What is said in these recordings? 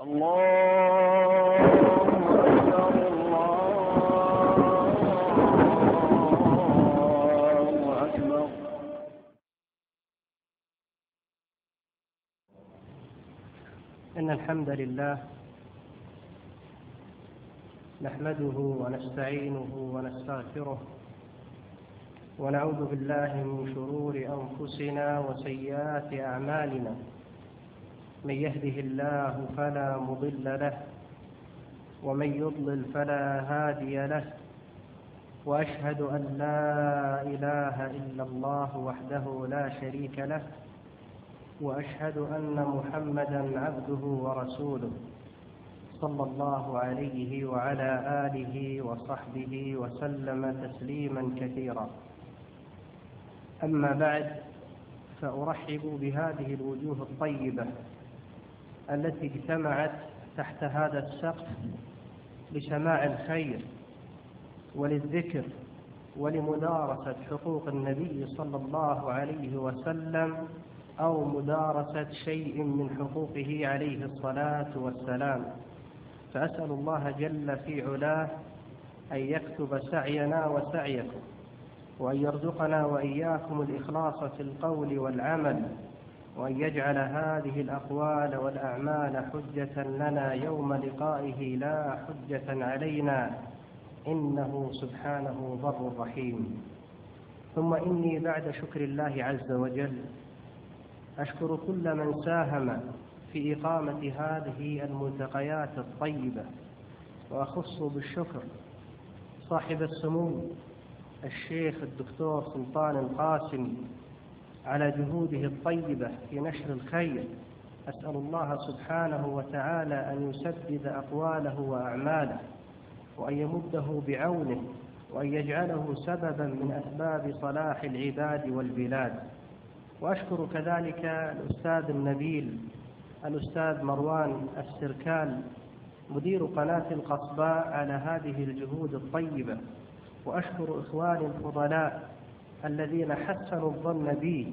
الله أكبر الله أكبر. إن الحمد لله نحمده ونستعينه ونستغفره ونعوذ بالله من شرور أنفسنا وسيئات أعمالنا. من يهده الله فلا مضل له ومن يضلل فلا هادي له، وأشهد أن لا إله إلا الله وحده لا شريك له، وأشهد أن محمدا عبده ورسوله صلى الله عليه وعلى آله وصحبه وسلم تسليما كثيرا. أما بعد، فأرحب بهذه الوجوه الطيبة التي اجتمعت تحت هذا السقف لسماع الخير وللذكر ولمدارسة حقوق النبي صلى الله عليه وسلم أو مدارسة شيء من حقوقه عليه الصلاة والسلام. فأسأل الله جل في علاه أن يكتب سعينا وسعيكم، وأن يرزقنا وإياكم الإخلاص في القول والعمل، وأن يجعل هذه الأقوال والأعمال حجة لنا يوم لقائه لا حجة علينا، إنه سبحانه بر رحيم. ثم إني بعد شكر الله عز وجل أشكر كل من ساهم في إقامة هذه الملتقيات الطيبة، وأخص بالشكر صاحب السمو الشيخ الدكتور سلطان القاسمي على جهوده الطيبة في نشر الخير. أسأل الله سبحانه وتعالى أن يسدد أقواله وأعماله، وأن يمده بعونه، وأن يجعله سببا من أسباب صلاح العباد والبلاد. وأشكر كذلك الأستاذ النبيل الأستاذ مروان السركال مدير قناة القصباء على هذه الجهود الطيبة. وأشكر إخواني الفضلاء الذين حسنوا الظن بي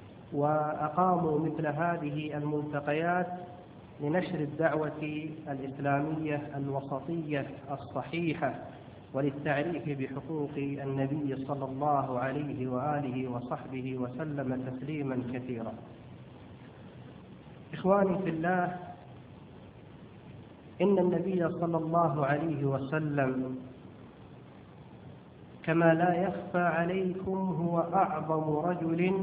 وأقاموا مثل هذه الملتقيات لنشر الدعوة الإسلامية الوسطية الصحيحة، وللتعريف بحقوق النبي صلى الله عليه وآله وصحبه وسلم تسليما كثيرا. إخواني في الله، إن النبي صلى الله عليه وسلم كما لا يخفى عليكم هو أعظم رجل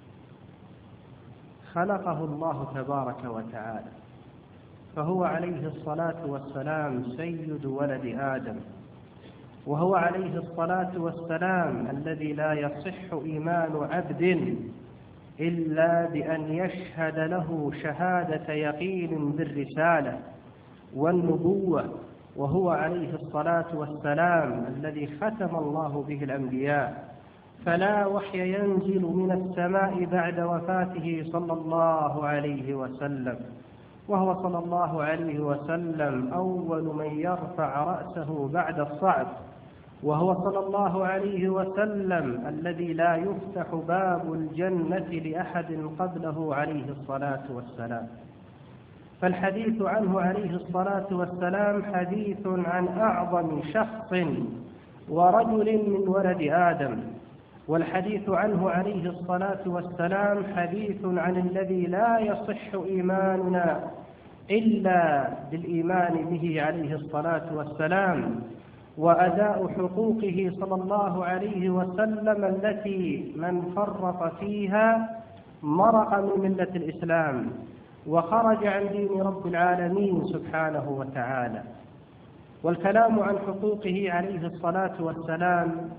خلقه الله تبارك وتعالى، فهو عليه الصلاة والسلام سيد ولد آدم، وهو عليه الصلاة والسلام الذي لا يصح إيمان عبد إلا بأن يشهد له شهادة يقين بالرسالة والنبوة، وهو عليه الصلاة والسلام الذي ختم الله به الأنبياء، فلا وحي ينزل من السماء بعد وفاته صلى الله عليه وسلم، وهو صلى الله عليه وسلم أول من يرفع رأسه بعد الصعد، وهو صلى الله عليه وسلم الذي لا يفتح باب الجنة لأحد قبله عليه الصلاة والسلام. فالحديث عنه عليه الصلاة والسلام حديث عن أعظم شخص ورجل من ولد آدم، والحديث عنه عليه الصلاة والسلام حديث عن الذي لا يصح إيماننا إلا بالإيمان به عليه الصلاة والسلام، وأداء حقوقه صلى الله عليه وسلم التي من فرط فيها مرق من ملة الإسلام وخرج عن دين رب العالمين سبحانه وتعالى. والكلام عن حقوقه عليه الصلاة والسلام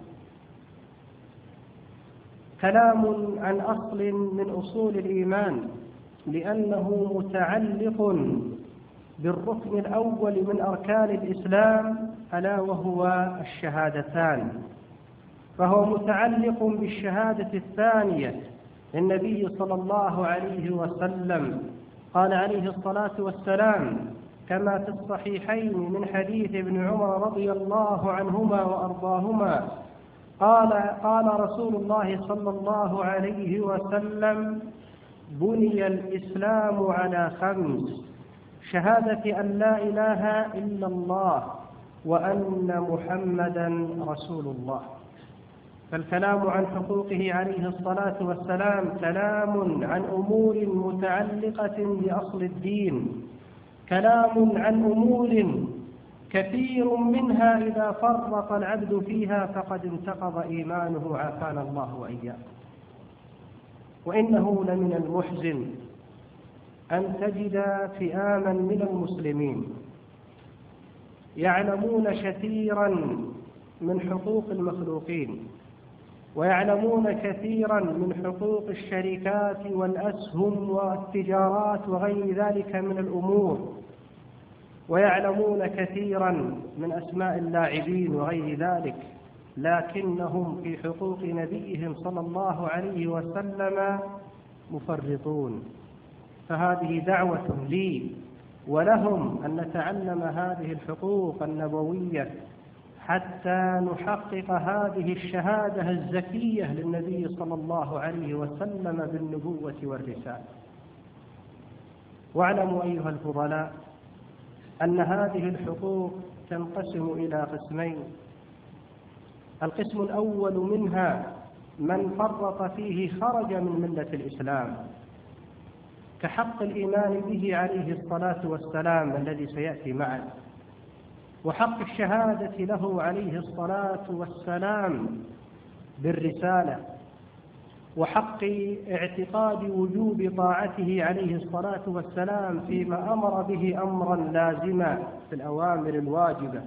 كلام عن أصل من أصول الإيمان، لأنه متعلق بالركن الأول من أركان الإسلام ألا وهو الشهادتان، فهو متعلق بالشهادة الثانية للنبي صلى الله عليه وسلم. قال عليه الصلاة والسلام كما في الصحيحين من حديث ابن عمر رضي الله عنهما وأرضاهما قال رسول الله صلى الله عليه وسلم بني الإسلام على 5: شهادة أن لا إله إلا الله وأن محمدا رسول الله. فالكلام عن حقوقه عليه الصلاة والسلام كلام عن أمور متعلقة بأصل الدين، كلام عن أمور كثير منها إذا فرط العبد فيها فقد انتقض إيمانه عافانا الله وإياه. وإنه لمن المحزن أن تجد فئاما من المسلمين يعلمون كثيرا من حقوق المخلوقين، ويعلمون كثيرا من حقوق الشركات والأسهم والتجارات وغير ذلك من الأمور، ويعلمون كثيرا من أسماء اللاعبين وغير ذلك، لكنهم في حقوق نبيهم صلى الله عليه وسلم مفرطون. فهذه دعوة لي ولهم أن نتعلم هذه الحقوق النبوية حتى نحقق هذه الشهادة الزكية للنبي صلى الله عليه وسلم بالنبوة والرسالة. واعلموا أيها الفضلاء أن هذه الحقوق تنقسم إلى قسمين. القسم الأول منها من فرط فيه خرج من ملة الإسلام، كحق الإيمان به عليه الصلاة والسلام الذي سيأتي معنا، وحق الشهادة له عليه الصلاة والسلام بالرسالة، وحق اعتقاد وجوب طاعته عليه الصلاة والسلام فيما أمر به أمرا لازما في الأوامر الواجبة.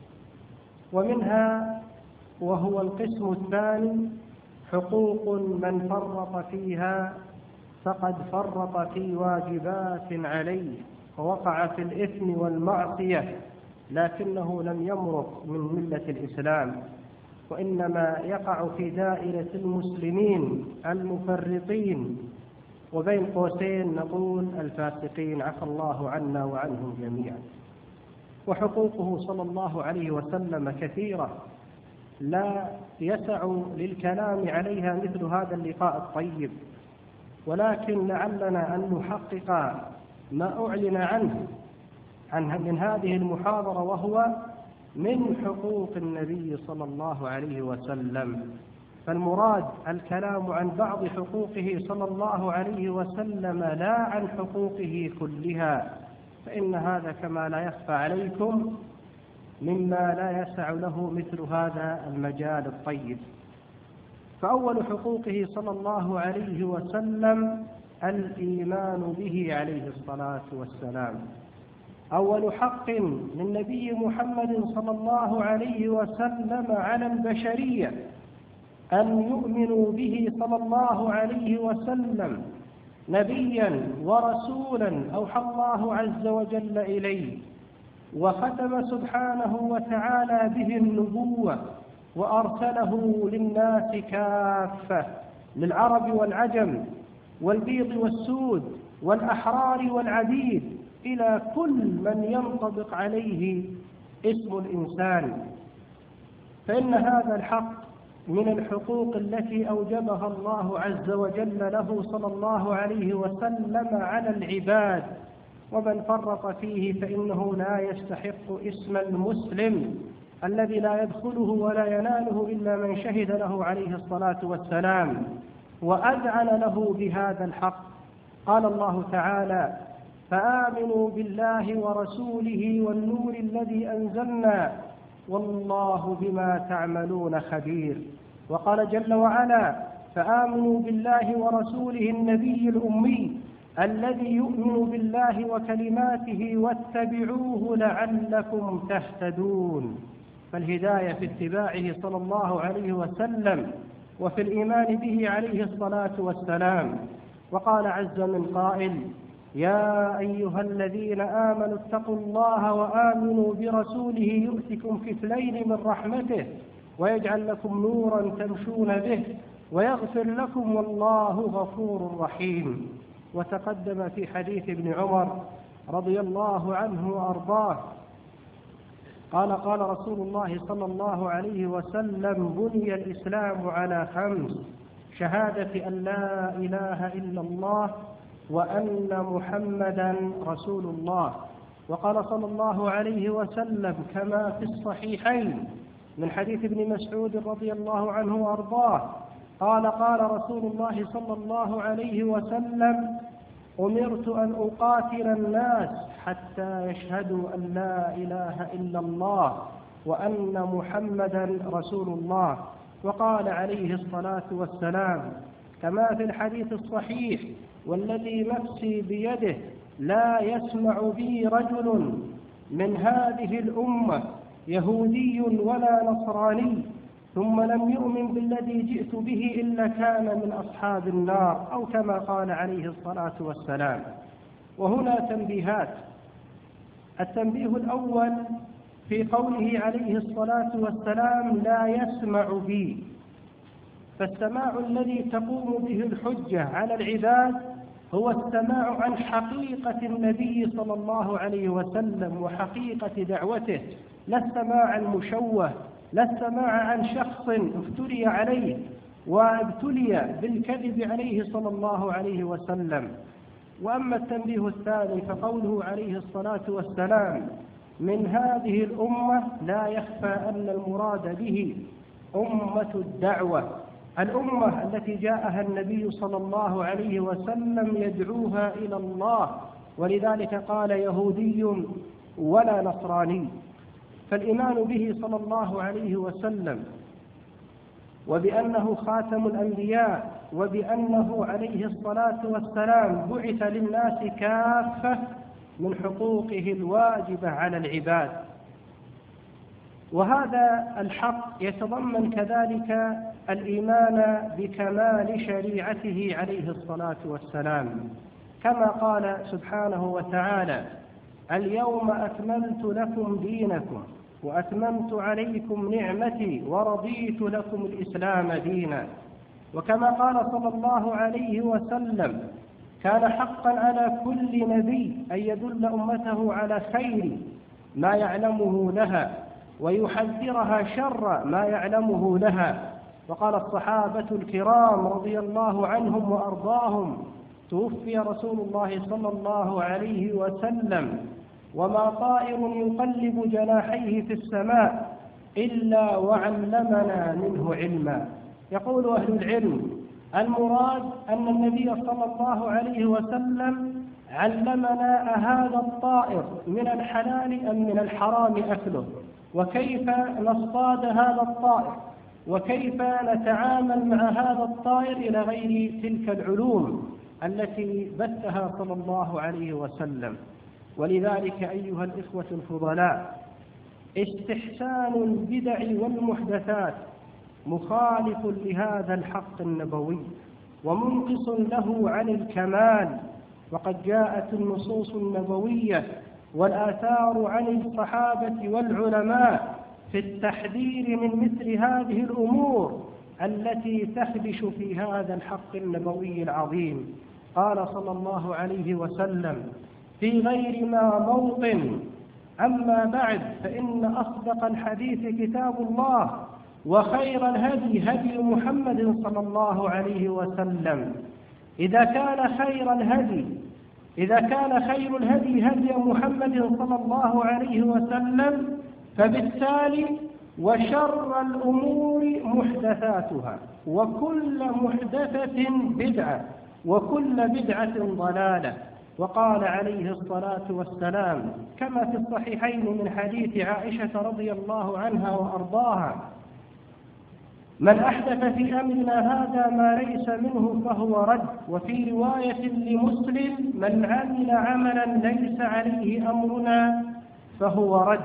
ومنها وهو القسم الثاني حقوق من فرط فيها فقد فرط في واجبات عليه ووقع في الإثم والمعصية، لكنه لم يمرق من ملة الإسلام، وإنما يقع في دائرة المسلمين المفرطين، وبين قوسين نقول الفاسقين، عفى الله عنا وعنهم جميعا. وحقوقه صلى الله عليه وسلم كثيرة لا يسع للكلام عليها مثل هذا اللقاء الطيب، ولكن لعلنا أن نحقق ما أعلن عنه من هذه المحاضرة، وهو من حقوق النبي صلى الله عليه وسلم. فالمراد الكلام عن بعض حقوقه صلى الله عليه وسلم لا عن حقوقه كلها، فإن هذا كما لا يخفى عليكم مما لا يسع له مثل هذا المجال الطيب. فأول حقوقه صلى الله عليه وسلم الإيمان به عليه الصلاة والسلام. أول حق للنبي محمد صلى الله عليه وسلم على البشرية أن يؤمنوا به صلى الله عليه وسلم نبيا ورسولا أوحى الله عز وجل إليه، وختم سبحانه وتعالى به النبوة، وأرسله للناس كافة، للعرب والعجم والبيض والسود والأحرار والعبيد، إلى كل من ينطبق عليه اسم الإنسان. فإن هذا الحق من الحقوق التي أوجبها الله عز وجل له صلى الله عليه وسلم على العباد، ومن فرط فيه فإنه لا يستحق اسم المسلم الذي لا يدخله ولا يناله إلا من شهد له عليه الصلاة والسلام وأذعن له بهذا الحق. قال الله تعالى: فآمنوا بالله ورسوله والنور الذي أنزلنا والله بما تعملون خبير. وقال جل وعلا: فآمنوا بالله ورسوله النبي الأمي الذي يؤمن بالله وكلماته واتبعوه لعلكم تهتدون. فالهداية في اتباعه صلى الله عليه وسلم وفي الإيمان به عليه الصلاة والسلام. وقال عز من قائل: يا أيها الذين آمنوا اتقوا الله وآمنوا برسوله يؤتكم كفلين من رحمته ويجعل لكم نورا تمشون به ويغفر لكم والله غفور رحيم. وتقدم في حديث ابن عمر رضي الله عنه وأرضاه قال رسول الله صلى الله عليه وسلم: بني الإسلام على 5: شهادة أن لا إله إلا الله وأن محمدا رسول الله، وقال صلى الله عليه وسلم كما في الصحيحين من حديث ابن مسعود رضي الله عنه وأرضاه قال قال رسول الله صلى الله عليه وسلم أمرت أن أقاتل الناس حتى يشهدوا أن لا إله إلا الله وأن محمدا رسول الله. وقال عليه الصلاة والسلام كما في الحديث الصحيح والذي نفسي بيده لا يسمع بي رجل من هذه الأمة يهودي ولا نصراني ثم لم يؤمن بالذي جئت به إلا كان من أصحاب النار أو كما قال عليه الصلاة والسلام. وهنا تنبيهات. التنبيه الأول في قوله عليه الصلاة والسلام لا يسمع بي، فالسماع الذي تقوم به الحجة على العباد هو السماع عن حقيقة النبي صلى الله عليه وسلم وحقيقة دعوته، لا السماع المشوه، لا السماع عن شخص افتري عليه وابتلي بالكذب عليه صلى الله عليه وسلم. وأما التنبيه الثاني فقوله عليه الصلاة والسلام من هذه الأمة لا يخفى أن المراد به أمة الدعوة، الأمة التي جاءها النبي صلى الله عليه وسلم يدعوها إلى الله، ولذلك قال يهودي ولا نصراني. فالإيمان به صلى الله عليه وسلم وبأنه خاتم الأنبياء وبأنه عليه الصلاة والسلام بعث للناس كافة من حقوقه الواجبة على العباد. وهذا الحق يتضمن كذلك الإيمان بكمال شريعته عليه الصلاة والسلام، كما قال سبحانه وتعالى اليوم أكملت لكم دينكم وأتممت عليكم نعمتي ورضيت لكم الإسلام دينا. وكما قال صلى الله عليه وسلم كان حقا على كل نبي أن يدل أمته على خير ما يعلمه لها ويحذرها شر ما يعلمه لها. وقال الصحابة الكرام رضي الله عنهم وأرضاهم توفي رسول الله صلى الله عليه وسلم وما طائر يقلب جناحيه في السماء إلا وعلمنا منه علما. يقول أهل العلم المراد أن النبي صلى الله عليه وسلم علمنا هذا الطائر من الحلال أم من الحرام أكله، وكيف نصطاد هذا الطائر، وكيف نتعامل مع هذا الطائر إلى غير تلك العلوم التي بثها صلى الله عليه وسلم. ولذلك أيها الإخوة الفضلاء استحسان البدع والمحدثات مخالف لهذا الحق النبوي ومنقص له عن الكمال، وقد جاءت النصوص النبوية والآثار عن الصحابة والعلماء في التحذير من مثل هذه الأمور التي تخدش في هذا الحق النبوي العظيم. قال صلى الله عليه وسلم في غير ما موطن أما بعد فإن أصدق الحديث كتاب الله وخير الهدي هدي محمد صلى الله عليه وسلم. إذا كان خير الهدي هدي محمد صلى الله عليه وسلم فبالتالي وشر الأمور محدثاتها وكل محدثة بدعة وكل بدعة ضلالة. وقال عليه الصلاة والسلام كما في الصحيحين من حديث عائشة رضي الله عنها وأرضاها من أحدث في أمرنا هذا ما ليس منه فهو رد. وفي رواية لمسلم من عمل عملا ليس عليه أمرنا فهو رد.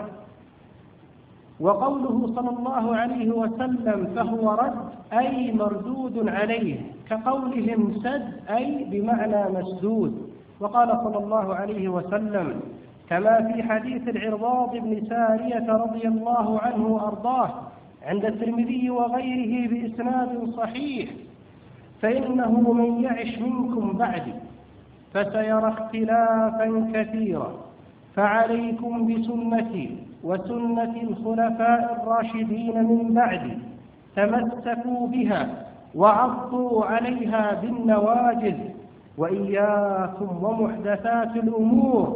وقوله صلى الله عليه وسلم فهو رد أي مردود عليه، كقولهم سد أي بمعنى مسدود. وقال صلى الله عليه وسلم كما في حديث العرباض بن سارية رضي الله عنه وأرضاه عند الترمذي وغيره بإسناد صحيح فإنه من يعش منكم بعدي فسيرى اختلافا كثيرا فعليكم بسنتي وسنة الخلفاء الراشدين من بعدي تمسكوا بها وعضوا عليها بالنواجذ وإياكم ومحدثات الأمور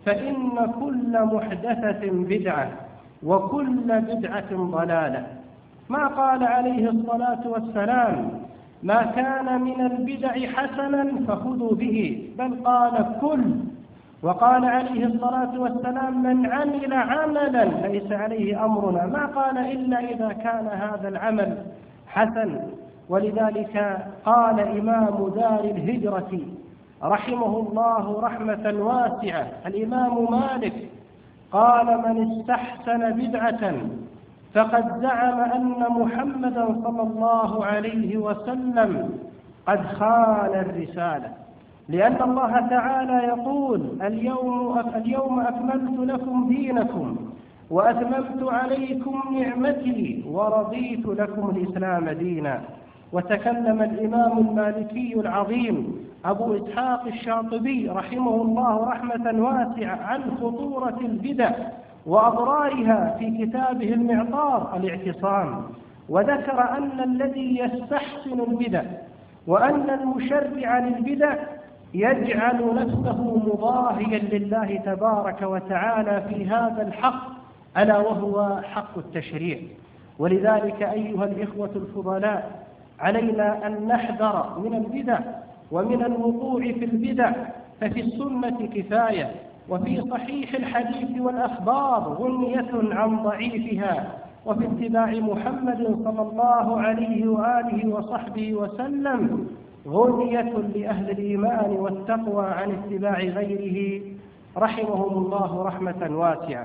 فإن كل محدثة بدعة وكل بدعة ضلالة. ما قال عليه الصلاة والسلام ما كان من البدع حسنا فخذوا به، بل قال كل. وقال عليه الصلاة والسلام من عمل عملا ليس عليه أمرنا، ما قال إلا إذا كان هذا العمل حسن. ولذلك قال إمام دار الهجرة رحمه الله رحمة واسعة الإمام مالك قال من استحسن بدعة فقد زعم أن محمدا صلى الله عليه وسلم قد خان الرسالة، لأن الله تعالى يقول اليوم أكملت لكم دينكم وأتممت عليكم نعمتي ورضيت لكم الإسلام دينا. وتكلم الإمام المالكي العظيم أبو إسحاق الشاطبي رحمه الله رحمة واسعة عن خطورة البدع وأضرارها في كتابه المعطار الاعتصام، وذكر أن الذي يستحسن البدع وأن المشرع للبدع يجعل نفسه مضاهيا لله تبارك وتعالى في هذا الحق، ألا وهو حق التشريع. ولذلك أيها الإخوة الفضلاء علينا أن نحذر من البدع ومن الوقوع في البدع، ففي السنة كفاية وفي صحيح الحديث والأخبار غنية عن ضعيفها، وفي اتباع محمد صلى الله عليه وآله وصحبه وسلم غنية لأهل الإيمان والتقوى عن اتباع غيره رحمهم الله رحمة واسعة.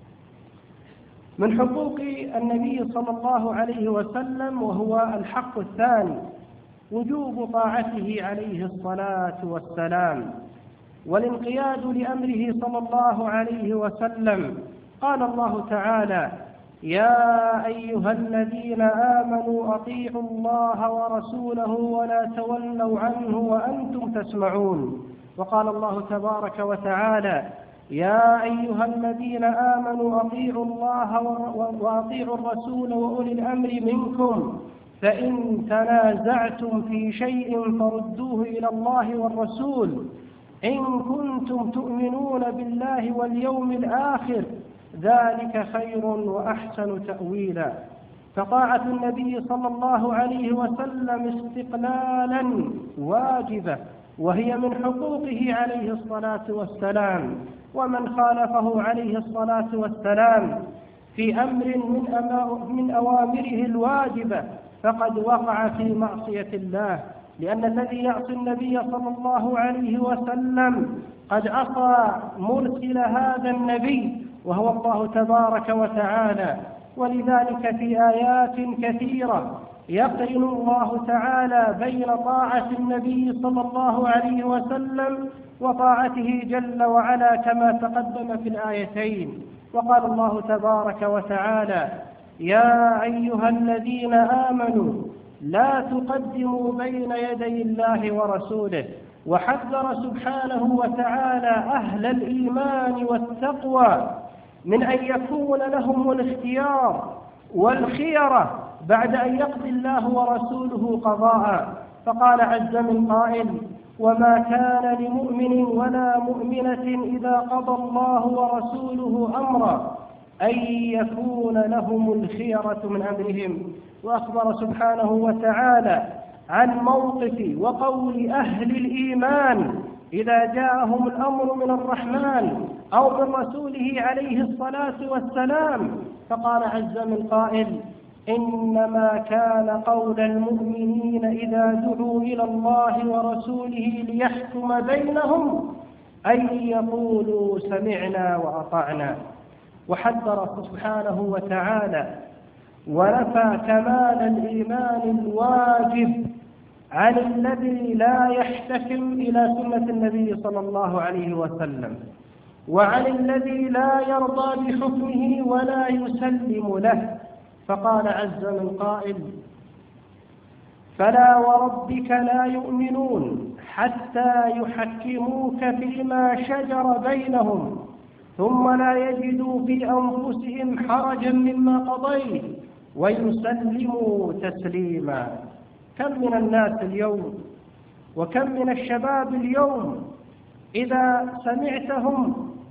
من حقوق النبي صلى الله عليه وسلم وهو الحق الثاني وجوب طاعته عليه الصلاة والسلام والانقياد لأمره صلى الله عليه وسلم. قال الله تعالى يا أيها الذين آمنوا أطيعوا الله ورسوله ولا تولوا عنه وأنتم تسمعون. وقال الله تبارك وتعالى يا أيها الذين آمنوا أطيعوا الله وأطيعوا الرسول وأولي الأمر منكم فإن تنازعتم في شيء فردوه إلى الله والرسول إن كنتم تؤمنون بالله واليوم الآخر ذلك خير وأحسن تأويلا. فطاعة النبي صلى الله عليه وسلم استقلالا واجبة، وهي من حقوقه عليه الصلاة والسلام. ومن خالفه عليه الصلاة والسلام في أمر من أوامره الواجبة فقد وقع في معصية الله، لأن الذي يعصي النبي صلى الله عليه وسلم قد عصى مرسل هذا النبي وهو الله تبارك وتعالى. ولذلك في آيات كثيرة يقرن الله تعالى بين طاعة النبي صلى الله عليه وسلم وطاعته جل وعلا كما تقدم في الآيتين. وقال الله تبارك وتعالى يا أيها الذين آمنوا لا تقدموا بين يدي الله ورسوله. وحذر سبحانه وتعالى أهل الإيمان والتقوى من أن يكون لهم الاختيار والخيرة بعد أن يقضي الله ورسوله قضاء. فقال عز من قائل وما كان لمؤمن ولا مؤمنة إذا قضى الله ورسوله أمرا أن يكون لهم الخيرة من أمرهم. وأخبر سبحانه وتعالى عن موقف وقول أهل الإيمان إذا جاءهم الأمر من الرحمن أو من رسوله عليه الصلاة والسلام. فقال عز من قائل إنما كان قول المؤمنين إذا دعوا إلى الله ورسوله ليحكم بينهم أن يقولوا سمعنا وأطعنا. وحذر سبحانه وتعالى ونفى كمال الإيمان الواجب عن الذي لا يحتكم إلى سنة النبي صلى الله عليه وسلم، وعن الذي لا يرضى بحكمه ولا يسلم له. فقال عز من قائل فلا وربك لا يؤمنون حتى يحكموك فيما شجر بينهم ثم لا يجدوا في أنفسهم حرجا مما قضيت ويسلموا تسليما. كم من الناس اليوم وكم من الشباب اليوم إذا سمعتهم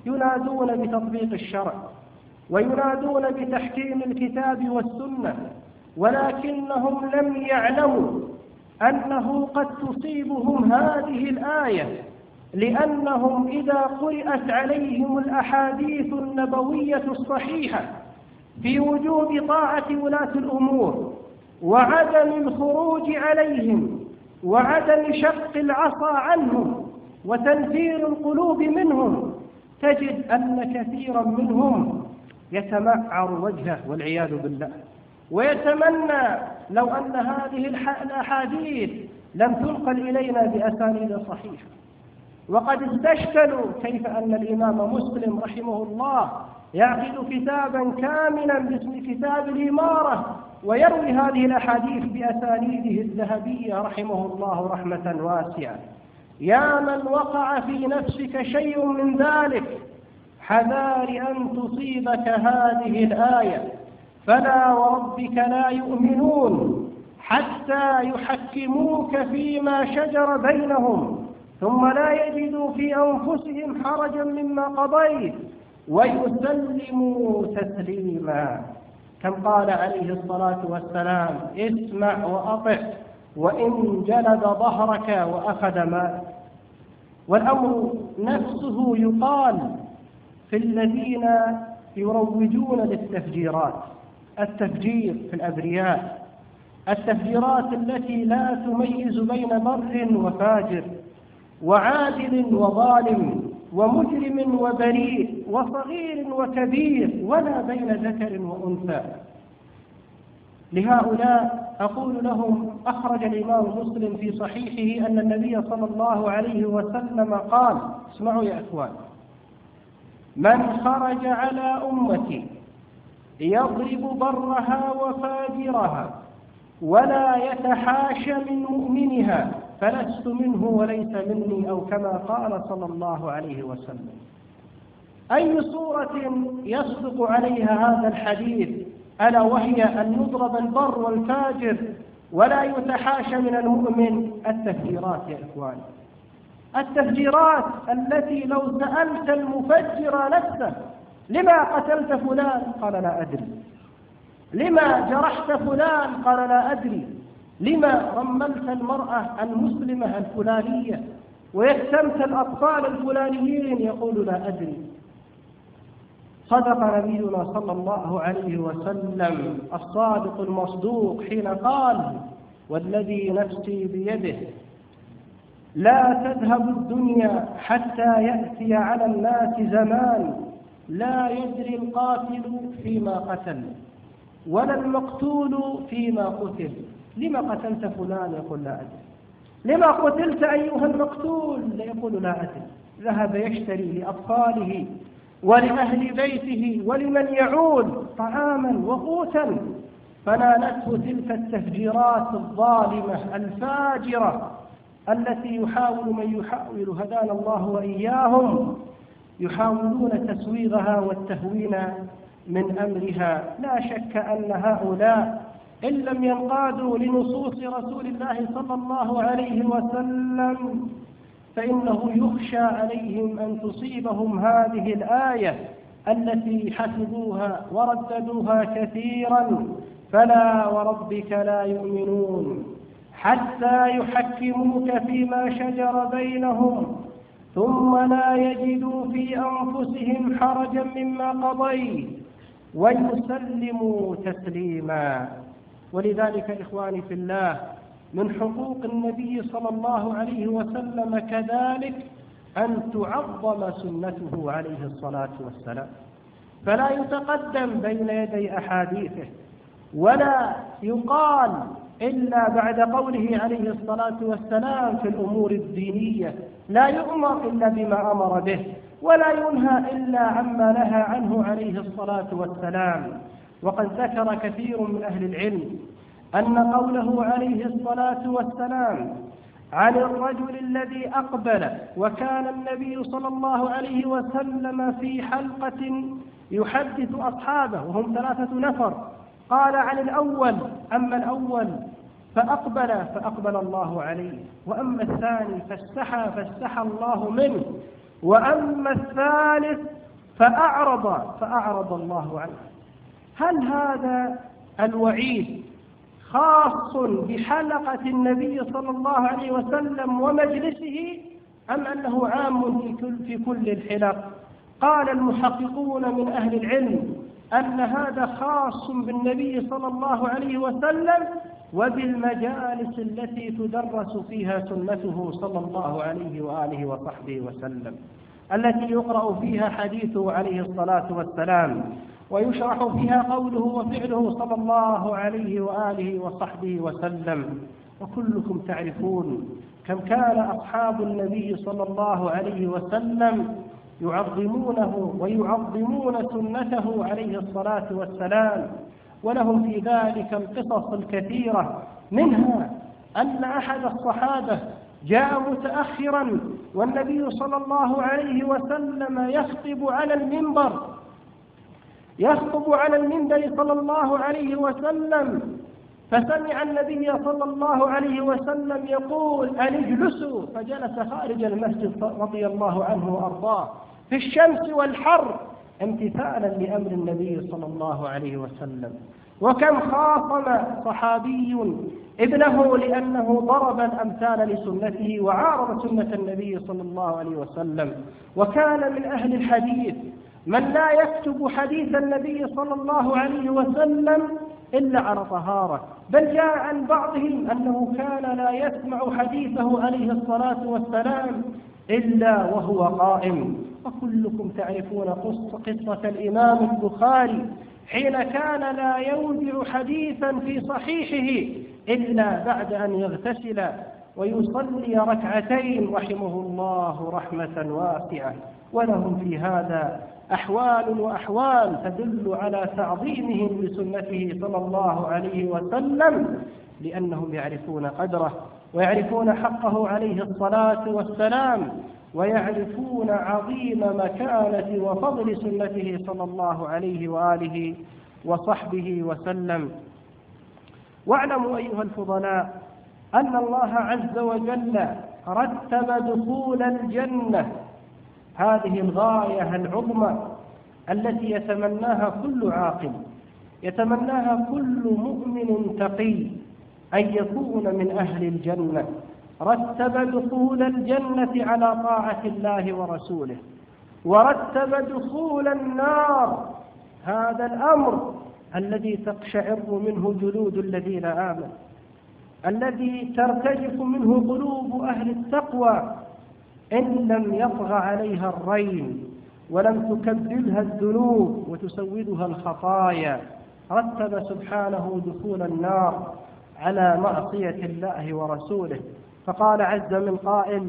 ينادون بتطبيق الشرع وينادون بتحكيم الكتاب والسنة، ولكنهم لم يعلموا أنه قد تصيبهم هذه الآية، لأنهم إذا قرأت عليهم الأحاديث النبوية الصحيحة في وجوب طاعة ولاة الأمور وعدم الخروج عليهم وعدم شق العصا عنهم وتنفير القلوب منهم، تجد أن كثيرا منهم يتمعر وجهه والعياذ بالله، ويتمنى لو أن هذه الأحاديث لم تنقل إلينا بأسانيد صحيحة. وقد استشكلوا كيف أن الإمام مسلم رحمه الله يعقد كتابا كاملا باسم كتاب الإمارة ويروي هذه الأحاديث بأسانيده الذهبية رحمه الله رحمة واسعة. يا من وقع في نفسك شيء من ذلك، حذار أن تصيبك هذه الآية، فلا وربك لا يؤمنون حتى يحكموك فيما شجر بينهم ثم لا يجدوا في أنفسهم حرجا مما قضيت ويسلموا تسليما. كم قال عليه الصلاة والسلام: اسمع وأطع وإن جلد ظهرك وأخذ مالك. والأمر نفسه يقال في الذين يروجون للتفجيرات، التفجير في الأبرياء، التفجيرات التي لا تميز بين بر وفاجر وعادل وظالم ومجرم وبريء وصغير وكبير ولا بين ذكر وأنثى. لهؤلاء أقول لهم: أخرج الإمام مسلم في صحيحه أن النبي صلى الله عليه وسلم قال، اسمعوا يا أخوان: من خرج على أمتي يضرب برها وفاجرها ولا يتحاشى من مؤمنها فلست منه وليس مني، أو كما قال صلى الله عليه وسلم. أي صورة يصدق عليها هذا الحديث، ألا وهي أن يضرب البر والفاجر ولا يتحاشى من المؤمن؟ التفجيرات يا إخواني، التفجيرات التي لو سألت المفجر نفسه: لما قتلت فلان؟ قال: لا أدري. لما جرحت فلان؟ قال: لا أدري. لما رملت المرأة المسلمة الفلانية ويتمت الأطفال الفلانيين؟ يقول: لا أدري. صدق نبينا صلى الله عليه وسلم الصادق المصدوق حين قال: والذي نفسي بيده لا تذهب الدنيا حتى يأتي على الناس زمان لا يدري القاتل فيما قتل ولا المقتول فيما قتل. لما قتلت فلان؟ يقول: لا أدري. لما قتلت أيها المقتول؟ يقول: لا أدري. ذهب يشتري لأطفاله ولأهل بيته ولمن يعود طعاما وقوتا، فنالته تلك التفجيرات الظالمة الفاجرة التي يحاول من يحاول، هدانا الله وإياهم، يحاولون تسويغها والتهوين من أمرها. لا شك أن هؤلاء إن لم ينقادوا لنصوص رسول الله صلى الله عليه وسلم فإنه يخشى عليهم أن تصيبهم هذه الآية التي حفظوها ورددوها كثيرا: فلا وربك لا يؤمنون حتى يحكموك فيما شجر بينهم ثم لا يجدوا في أنفسهم حرجا مما قضيت ويسلموا تسليما. ولذلك إخواني في الله، من حقوق النبي صلى الله عليه وسلم كذلك أن تعظم سنته عليه الصلاة والسلام، فلا يتقدم بين يدي أحاديثه ولا يقال إلا بعد قوله عليه الصلاة والسلام في الأمور الدينية، لا يؤمر إلا بما أمر به ولا ينهى إلا عما نهى عنه عليه الصلاة والسلام. وقد ذكر كثير من أهل العلم أن قوله عليه الصلاة والسلام عن الرجل الذي أقبل وكان النبي صلى الله عليه وسلم في حلقة يحدث أصحابه وهم 3 نفر، قال عن الأول: أما الأول فأقبل الله عليه، وأما الثاني فاستحى الله منه، وأما الثالث فأعرض الله عنه. هل هذا الوعيد خاص بحلقة النبي صلى الله عليه وسلم ومجلسه أم أنه عام في كل الحلق؟ قال المحققون من أهل العلم أن هذا خاص بالنبي صلى الله عليه وسلم وبالمجالس التي تدرس فيها سنته صلى الله عليه وآله وصحبه وسلم، التي يقرأ فيها حديثه عليه الصلاة والسلام ويشرح فيها قوله وفعله صلى الله عليه وآله وصحبه وسلم. وكلكم تعرفون كم كان أصحاب النبي صلى الله عليه وسلم يعظمونه ويعظمون سنته عليه الصلاة والسلام، ولهم في ذلك القصص الكثيرة، منها أن أحد الصحابة جاء متأخرا والنبي صلى الله عليه وسلم يخطب على المنبر صلى الله عليه وسلم، فسمع النبي صلى الله عليه وسلم يقول أن اجلسوا، فجلس خارج المسجد رضي الله عنه وأرضاه في الشمس والحر امتثالا لأمر النبي صلى الله عليه وسلم. وكم خاصم صحابي ابنه لأنه ضرب الأمثال لسنته وعارض سنة النبي صلى الله عليه وسلم. وكان من أهل الحديث من لا يكتب حديث النبي صلى الله عليه وسلم إلا على طهارة، بل جاء عن بعضهم أنه كان لا يسمع حديثه عليه الصلاة والسلام إلا وهو قائم. وكلكم تعرفون قصة الإمام البخاري حين كان لا يوضع حديثا في صحيحه إلا بعد أن يغتسل ويصلي ركعتين رحمه الله رحمة واسعة. ولهم في هذا أحوال وأحوال تدل على تعظيمهم لسنته صلى الله عليه وسلم، لأنهم يعرفون قدره ويعرفون حقه عليه الصلاة والسلام، ويعرفون عظيم مكانة وفضل سنته صلى الله عليه وآله وصحبه وسلم. واعلموا أيها الفضلاء أن الله عز وجل رتب دخول الجنة، هذه الغاية العظمى التي يتمناها كل عاقل، يتمناها كل مؤمن تقي أن يكون من أهل الجنة. رتب دخول الجنة على طاعة الله ورسوله، ورتب دخول النار، هذا الأمر الذي تقشعر منه جلود الذين آمنوا، الذي ترتجف منه قلوب أهل التقوى إن لم يطغى عليها الرين ولم تكبلها الذنوب وتسودها الخطايا. رتب سبحانه دخول النار على معصية الله ورسوله، فقال عز من قائل: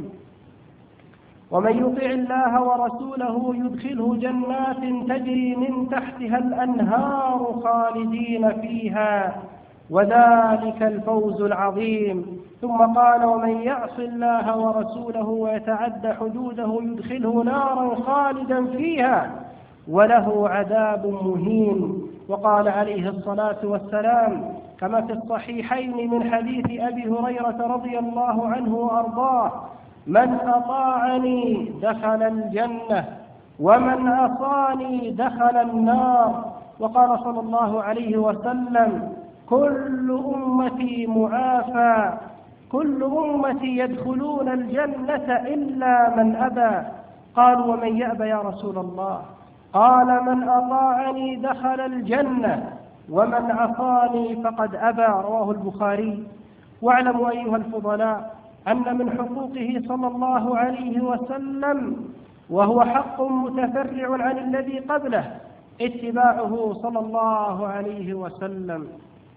ومن يطع الله ورسوله يدخله جنات تجري من تحتها الأنهار خالدين فيها وذلك الفوز العظيم. ثم قال: ومن يعص الله ورسوله ويتعد حدوده يدخله نارا خالدا فيها وله عذاب مهين. وقال عليه الصلاة والسلام كما في الصحيحين من حديث أبي هريرة رضي الله عنه وأرضاه: من أطاعني دخل الجنة ومن عصاني دخل النار. وقال صلى الله عليه وسلم: كل أمتي معافى، كل أمتي يدخلون الجنة إلا من أبى. قالوا: ومن يأبى يا رسول الله؟ قال: من أطاعني دخل الجنة ومن عصاني فقد أبى. رواه البخاري. واعلموا أيها الفضلاء أن من حقوقه صلى الله عليه وسلم، وهو حق متفرع عن الذي قبله، اتباعه صلى الله عليه وسلم.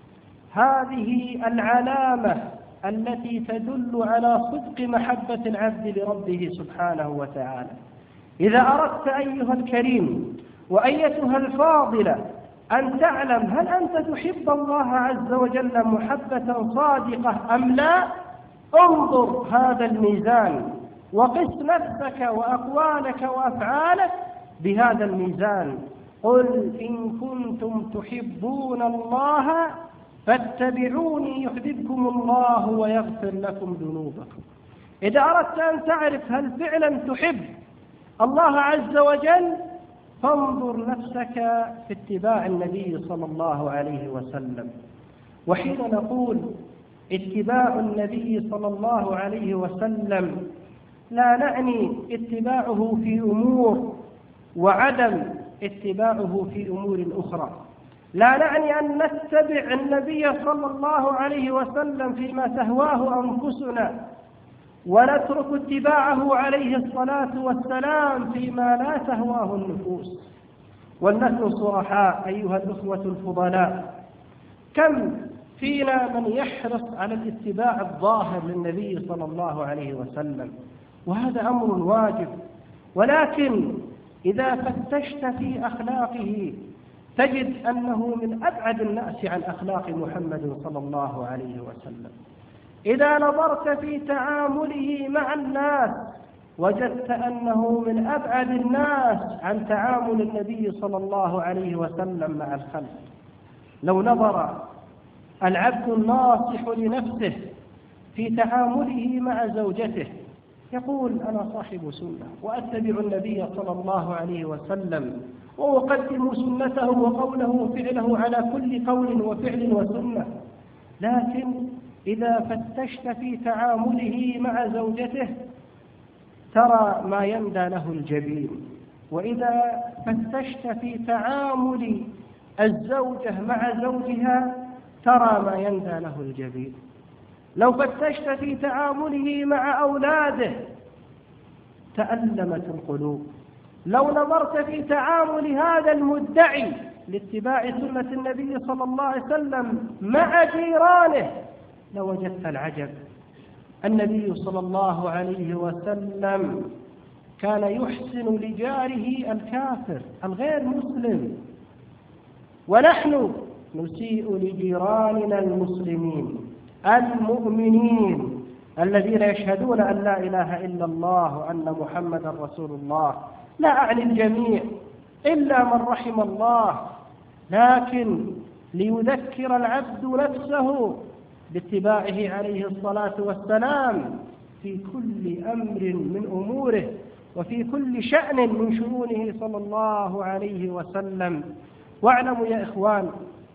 هذه العلامة التي تدل على صدق محبة العبد لربه سبحانه وتعالى. إذا أردت أيها الكريم وأيتها الفاضلة أن تعلم هل أنت تحب الله عز وجل محبة صادقة أم لا، انظر هذا الميزان وقس نفسك وأقوالك وأفعالك بهذا الميزان. قل إن كنتم تحبون الله فاتبعوني يحببكم الله ويغفر لكم ذنوبكم. إذا أردت أن تعرف هل فعلا تحب الله عز وجل، فانظر نفسك في اتباع النبي صلى الله عليه وسلم. وحين نقول اتباع النبي صلى الله عليه وسلم لا نعني اتباعه في أمور وعدم اتباعه في أمور أخرى، لا نعني أن نتبع النبي صلى الله عليه وسلم فيما تهواه أنفسنا ونترك اتباعه عليه الصلاة والسلام فيما لا تهواه النفوس. ولنكن صرحاء أيها الأخوة الفضلاء، كم فينا من يحرص على الاتباع الظاهر للنبي صلى الله عليه وسلم، وهذا أمر واجب، ولكن إذا فتشت في أخلاقه تجد أنه من أبعد الناس عن أخلاق محمد صلى الله عليه وسلم. إذا نظرت في تعامله مع الناس وجدت أنه من أبعد الناس عن تعامل النبي صلى الله عليه وسلم مع الخلق. لو نظر العبد الناصح لنفسه في تعامله مع زوجته يقول أنا صاحب سنة وأتبع النبي صلى الله عليه وسلم وأقدم سنته وقوله وفعله على كل قول وفعل وسنة، لكن إذا فتشت في تعامله مع زوجته ترى ما يندى له الجبين، وإذا فتشت في تعامل الزوجة مع زوجها ترى ما يندى له الجبين. لو فتشت في تعامله مع أولاده تألمت القلوب. لو نظرت في تعامل هذا المدعي لاتباع سنة النبي صلى الله عليه وسلم مع جيرانه لوجدت العجب. النبي صلى الله عليه وسلم كان يحسن لجاره الكافر الغير مسلم، ونحن نسيء لجيراننا المسلمين المؤمنين الذين يشهدون أن لا إله إلا الله وأن محمدا رسول الله. لا أعني الجميع إلا من رحم الله، لكن ليذكر العبد نفسه باتباعه عليه الصلاة والسلام في كل أمر من أموره وفي كل شأن من شؤونه صلى الله عليه وسلم. واعلموا يا إخوان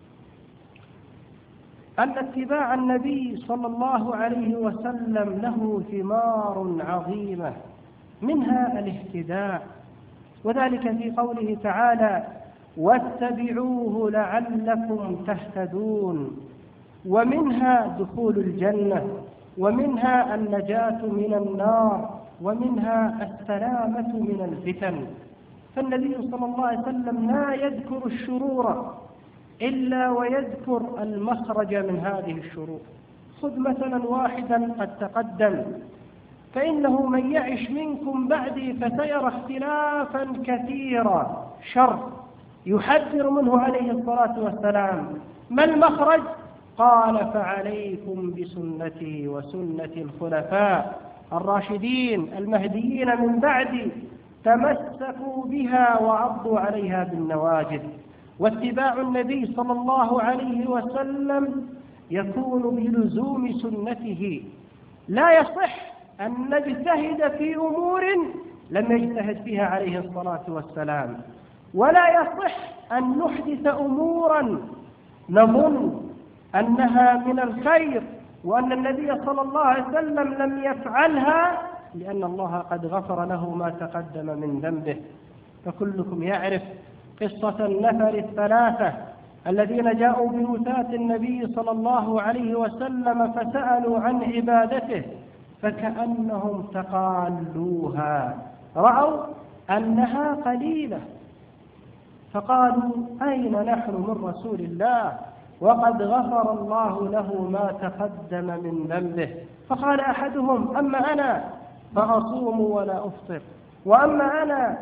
أن اتباع النبي صلى الله عليه وسلم له ثمار عظيمة، منها الاهتداء، وذلك في قوله تعالى واتبعوه لعلكم تهتدون، ومنها دخول الجنة، ومنها النجاة من النار، ومنها السلامة من الفتن. فالنبي صلى الله عليه وسلم لا يذكر الشرور إلا ويذكر المخرج من هذه الشرور. خذ مثلا واحدا قد تقدم، فإنه من يعش منكم بعدي فسيرى اختلافا كثيرا، شر يحذر منه عليه الصلاة والسلام. ما المخرج؟ قال فعليكم بسنتي وسنة الخلفاء الراشدين المهديين من بعدي تمسكوا بها وعضوا عليها بالنواجذ. واتباع النبي صلى الله عليه وسلم يكون بلزوم سنته. لا يصح أن نجتهد في أمور لم يجتهد فيها عليه الصلاة والسلام، ولا يصح أن نحدث أمورا نظن أنها من الخير وأن النبي صلى الله عليه وسلم لم يفعلها لأن الله قد غفر له ما تقدم من ذنبه. فكلكم يعرف قصة النفر الثلاثة الذين جاءوا بوثاة النبي صلى الله عليه وسلم فسألوا عن عبادته فكأنهم تقالوها، رأوا أنها قليلة فقالوا أين نحن من رسول الله وقد غفر الله له ما تقدم من ذنبه. فقال أحدهم أما أنا فأصوم ولا أفطر، وأما أنا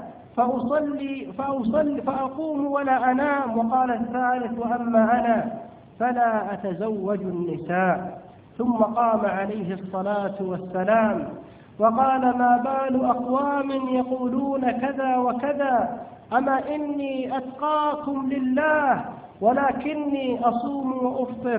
فأقوم ولا أنام، وقال الثالث وأما أنا فلا أتزوج النساء. ثم قام عليه الصلاة والسلام وقال ما بال أقوام يقولون كذا وكذا، أما إني أتقاكم لله ولكني أصوم وأفطر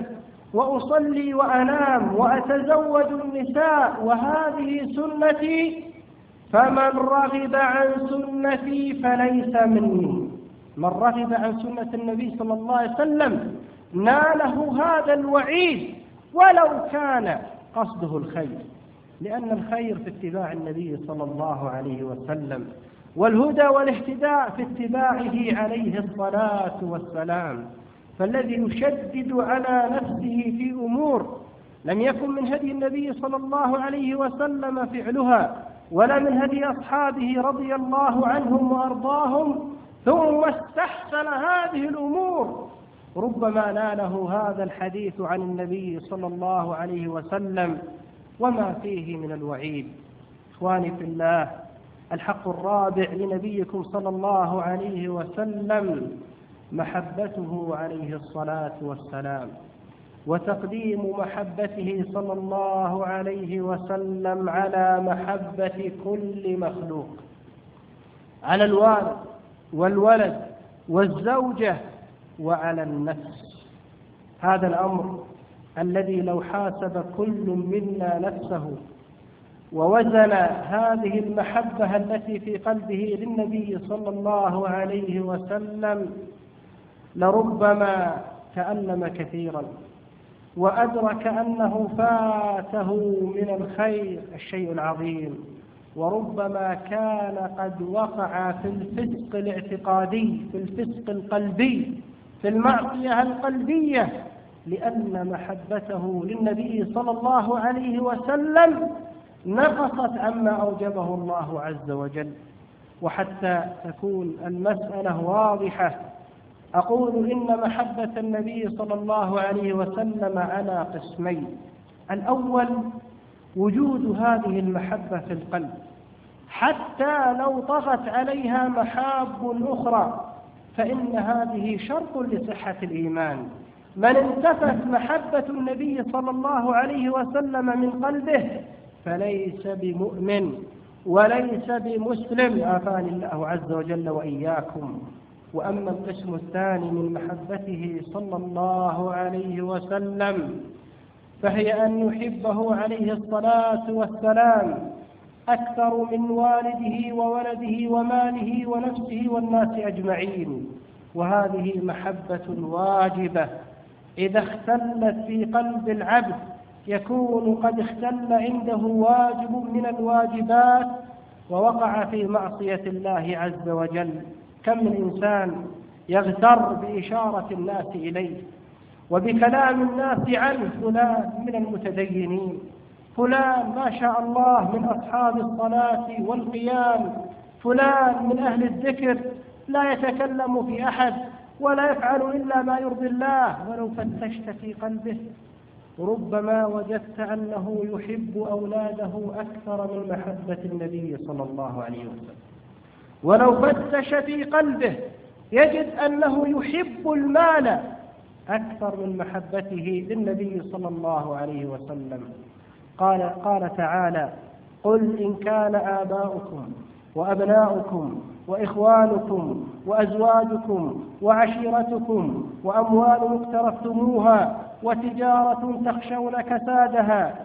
وأصلي وأنام وأتزوج النساء وهذه سنتي، فمن رغب عن سنتي فليس مني. من رغب عن سنة النبي صلى الله عليه وسلم ناله هذا الوعيد ولو كان قصده الخير، لأن الخير في اتباع النبي صلى الله عليه وسلم، والهدى والاهتداء في اتباعه عليه الصلاة والسلام. فالذي يشدد على نفسه في أمور لم يكن من هدي النبي صلى الله عليه وسلم فعلها ولا من هدي أصحابه رضي الله عنهم وأرضاهم، ثم استحسن هذه الأمور، ربما ناله هذا الحديث عن النبي صلى الله عليه وسلم وما فيه من الوعيد. إخواني في الله، الحق الرابع لنبيكم صلى الله عليه وسلم محبته عليه الصلاة والسلام، وتقديم محبته صلى الله عليه وسلم على محبة كل مخلوق، على الوالد والولد والزوجة وعلى النفس. هذا الأمر الذي لو حاسب كل منا نفسه ووزن هذه المحبة التي في قلبه للنبي صلى الله عليه وسلم لربما تألم كثيرا وأدرك أنه فاته من الخير الشيء العظيم، وربما كان قد وقع في الفسق الاعتقادي، في الفسق القلبي، في المعصية القلبية، لأن محبته للنبي صلى الله عليه وسلم نقصت عما أوجبه الله عز وجل. وحتى تكون المسألة واضحة أقول إن محبة النبي صلى الله عليه وسلم على قسمين: الأول وجود هذه المحبة في القلب حتى لو طغت عليها محاب أخرى، فإن هذه شرط لصحة الإيمان. من انتفت محبة النبي صلى الله عليه وسلم من قلبه فليس بمؤمن وليس بمسلم، عافاني الله عز وجل وإياكم. وأما القسم الثاني من محبته صلى الله عليه وسلم فهي أن يحبه عليه الصلاة والسلام أكثر من والده وولده وماله ونفسه والناس أجمعين. وهذه محبة واجبة، إذا اختلت في قلب العبد يكون قد اختل عنده واجب من الواجبات ووقع في معصية الله عز وجل. كم من إنسان يغتر بإشارة الناس إليه وبكلام الناس عنه: فلان من المتدينين، فلان ما شاء الله من أصحاب الصلاة والقيام، فلان من أهل الذكر، لا يتكلم في أحد ولا يفعل إلا ما يرضي الله. ولو فتشت في قلبه ربما وجدت أنه يحب أولاده أكثر من محبة النبي صلى الله عليه وسلم. ولو فتش في قلبه يجد أنه يحب المال أكثر من محبته للنبي صلى الله عليه وسلم. قال تعالى: قل إن كان آباؤكم وأبناؤكم وإخوانكم وأزواجكم وعشيرتكم وأموال اقترفتموها وتجارة تخشون كسادها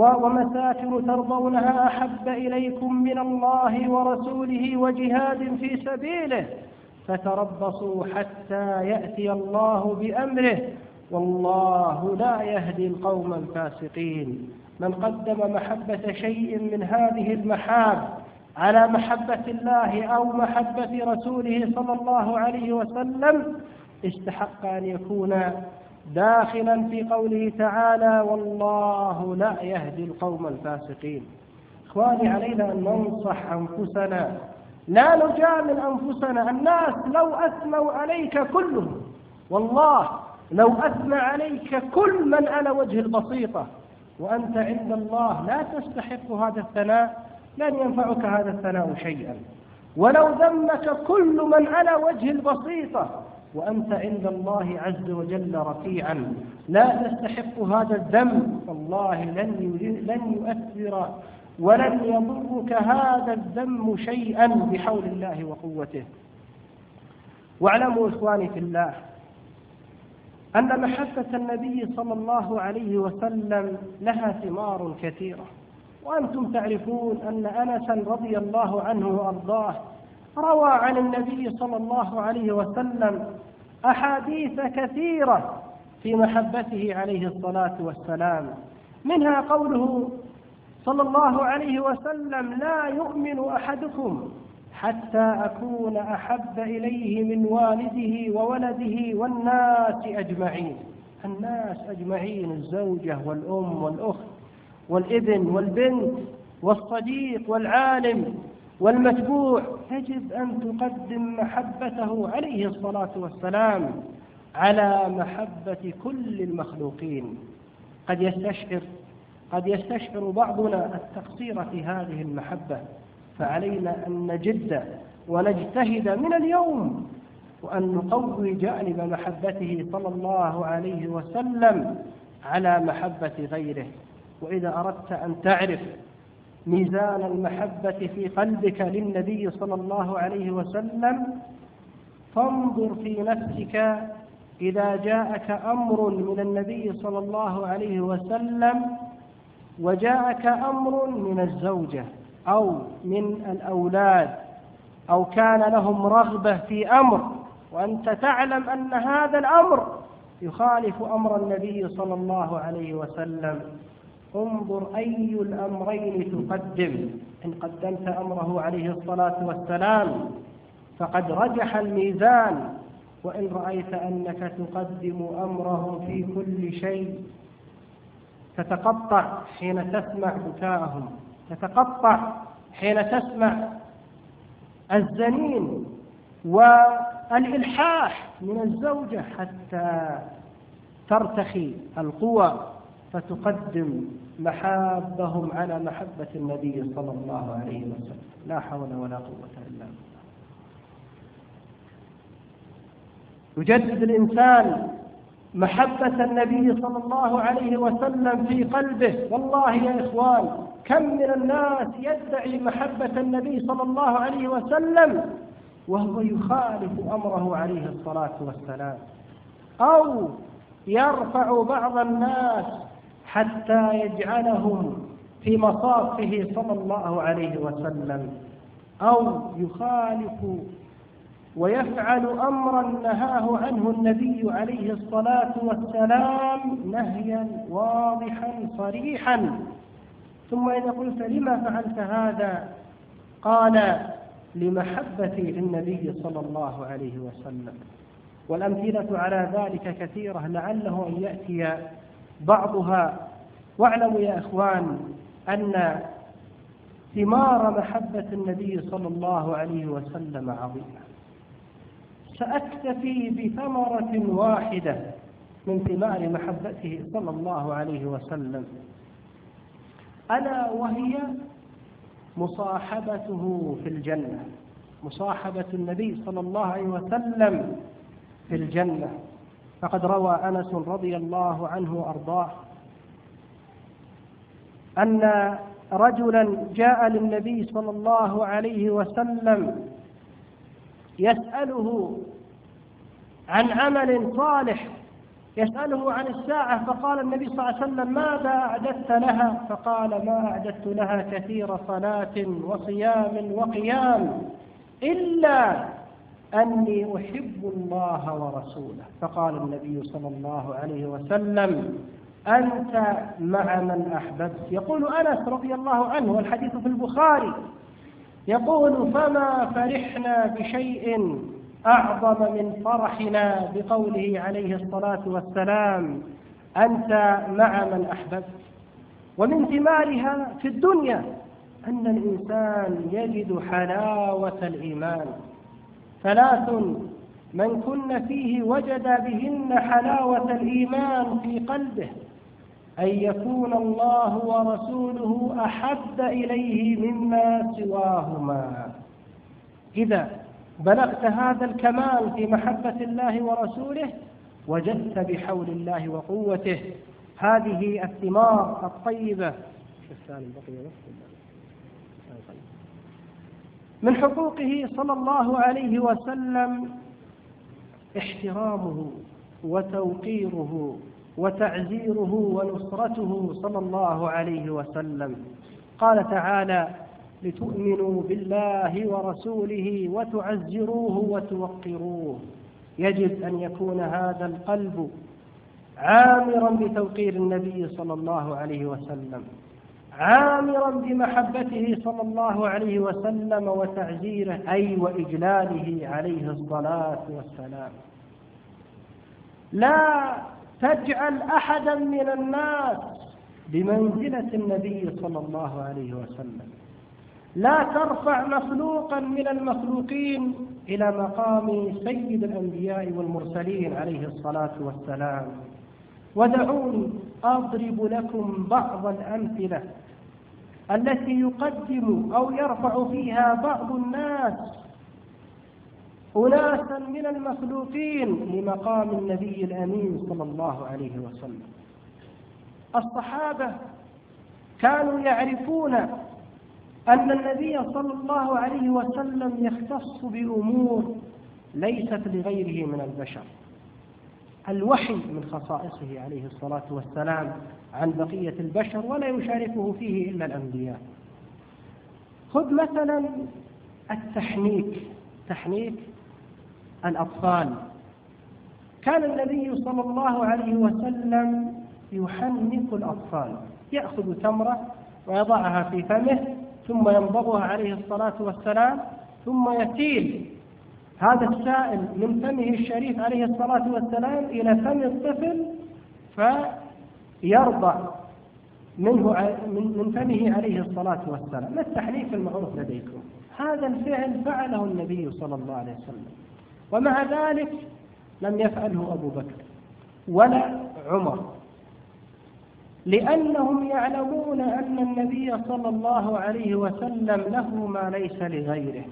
ومساكن ترضونها أحب إليكم من الله ورسوله وجهاد في سبيله فتربصوا حتى يأتي الله بأمره والله لا يهدي القوم الفاسقين. من قدم محبة شيء من هذه المحاب على محبة الله أو محبة رسوله صلى الله عليه وسلم استحق أن يكون داخلا في قوله تعالى: والله لا يهدي القوم الفاسقين. إخواني، علينا أن ننصح أنفسنا، لا نجامل أنفسنا. الناس لو أثنوا عليك كلهم، والله لو أثنى عليك كل من على وجه البسيطة وأنت عند الله لا تستحق هذا الثناء، لن ينفعك هذا الثناء شيئا. ولو ذمك كل من على وجه البسيطة وأنت عند الله عز وجل رفيعا لا تستحق هذا الذم، والله لن يؤثر ولن يضرك هذا الذم شيئا بحول الله وقوته. واعلموا إخواني في الله أن محبة النبي صلى الله عليه وسلم لها ثمار كثيرة. وأنتم تعرفون أن أنسا رضي الله عنه وأرضاه روى عن النبي صلى الله عليه وسلم أحاديث كثيرة في محبته عليه الصلاة والسلام، منها قوله صلى الله عليه وسلم: لا يؤمن أحدكم حتى أكون أحب إليه من والده وولده والناس أجمعين. الناس أجمعين، الزوجة والأم والأخت والابن والبنت والصديق والعالم والمتبوع، يجب أن تقدم محبته عليه الصلاة والسلام على محبة كل المخلوقين. قد يستشعر بعضنا التقصير في هذه المحبة، فعلينا أن نجد ونجتهد من اليوم وأن نقوي جانب محبته صلى الله عليه وسلم على محبة غيره. وإذا أردت أن تعرف ميزان المحبة في قلبك للنبي صلى الله عليه وسلم فانظر في نفسك إذا جاءك أمر من النبي صلى الله عليه وسلم وجاءك أمر من الزوجة أو من الأولاد أو كان لهم رغبة في أمر وأنت تعلم أن هذا الأمر يخالف أمر النبي صلى الله عليه وسلم، انظر أي الأمرين تقدم. إن قدمت أمره عليه الصلاة والسلام فقد رجح الميزان، وإن رأيت أنك تقدم أمره في كل شيء تتقطع حين تسمع بكاءهم، تتقطع حين تسمع الزنين والإلحاح من الزوجة حتى ترتخي القوى فتقدم محابهم على محبة النبي صلى الله عليه وسلم. لا حول ولا قوة إلا بالله. يجدد الإنسان محبة النبي صلى الله عليه وسلم في قلبه. والله يا إخوان، كم من الناس يدعي محبة النبي صلى الله عليه وسلم وهو يخالف أمره عليه الصلاة والسلام، أو يرفع بعض الناس حتى يجعلهم في مصافه صلى الله عليه وسلم، أو يخالف ويفعل أمرا نهاه عنه النبي عليه الصلاة والسلام نهيا واضحا صريحا. ثم إذا قلت لما فعلت هذا؟ قال: لمحبتي للنبي صلى الله عليه وسلم. والأمثلة على ذلك كثيرة لعله أن يأتي بعضها. واعلموا يا إخوان أن ثمار محبة النبي صلى الله عليه وسلم عظيمة. سأكتفي بثمرة واحدة من ثمار محبته صلى الله عليه وسلم، ألا وهي مصاحبته في الجنة، مصاحبة النبي صلى الله عليه وسلم في الجنة. فقد روى أنس رضي الله عنه وأرضاه أن رجلا جاء للنبي صلى الله عليه وسلم يسأله عن عمل صالح، يسأله عن الساعة، فقال النبي صلى الله عليه وسلم: ماذا أعددت لها؟ فقال: ما أعددت لها كثير صلاة وصيام وقيام إلا أني أحب الله ورسوله. فقال النبي صلى الله عليه وسلم: أنت مع من أحببت. يقول أنس رضي الله عنه والحديث في البخاري، يقول: فما فرحنا بشيء أعظم من فرحنا بقوله عليه الصلاة والسلام: أنت مع من أحببت. ومن ثمارها في الدنيا أن الإنسان يجد حلاوة الإيمان. 3 من كن فيه وجد بهن حلاوة الإيمان في قلبه: أن يكون الله ورسوله أحب إليه مما سواهما. إذا بلغت هذا الكمال في محبة الله ورسوله وجدت بحول الله وقوته هذه الثمار الطيبة. من حقوقه صلى الله عليه وسلم احترامه وتوقيره وتعزيره ونصرته صلى الله عليه وسلم. قال تعالى: لتؤمنوا بالله ورسوله وتعزروه وتوقروه. يجب أن يكون هذا القلب عامرا بتوقير النبي صلى الله عليه وسلم، عامرا بمحبته صلى الله عليه وسلم وتعزيره، أي وإجلاله عليه الصلاة والسلام. لا تجعل أحدا من الناس بمنزلة النبي صلى الله عليه وسلم، لا ترفع مخلوقا من المخلوقين إلى مقام سيد الأنبياء والمرسلين عليه الصلاة والسلام. ودعوني أضرب لكم بعض الأمثلة التي يقدم أو يرفع فيها بعض الناس أناسا من المخلوقين لمقام النبي الأمين صلى الله عليه وسلم. الصحابة كانوا يعرفون أن النبي صلى الله عليه وسلم يختص بأمور ليست لغيره من البشر. الوحي من خصائصه عليه الصلاة والسلام عن بقية البشر، ولا يشاركه فيه إلا الأنبياء. خذ مثلا تحنيك الأطفال. كان النبي صلى الله عليه وسلم يحنك الأطفال، يأخذ تمرة ويضعها في فمه ثم يمضغها عليه الصلاة والسلام، ثم يسيل هذا السائل من فمه الشريف عليه الصلاة والسلام إلى فم الطفل فيرضع من فمه عليه الصلاة والسلام. ما التحنيك المعروف لديكم؟ هذا الفعل فعله النبي صلى الله عليه وسلم، ومع ذلك لم يفعله أبو بكر ولا عمر، لأنهم يعلمون أن النبي صلى الله عليه وسلم له ما ليس لغيره.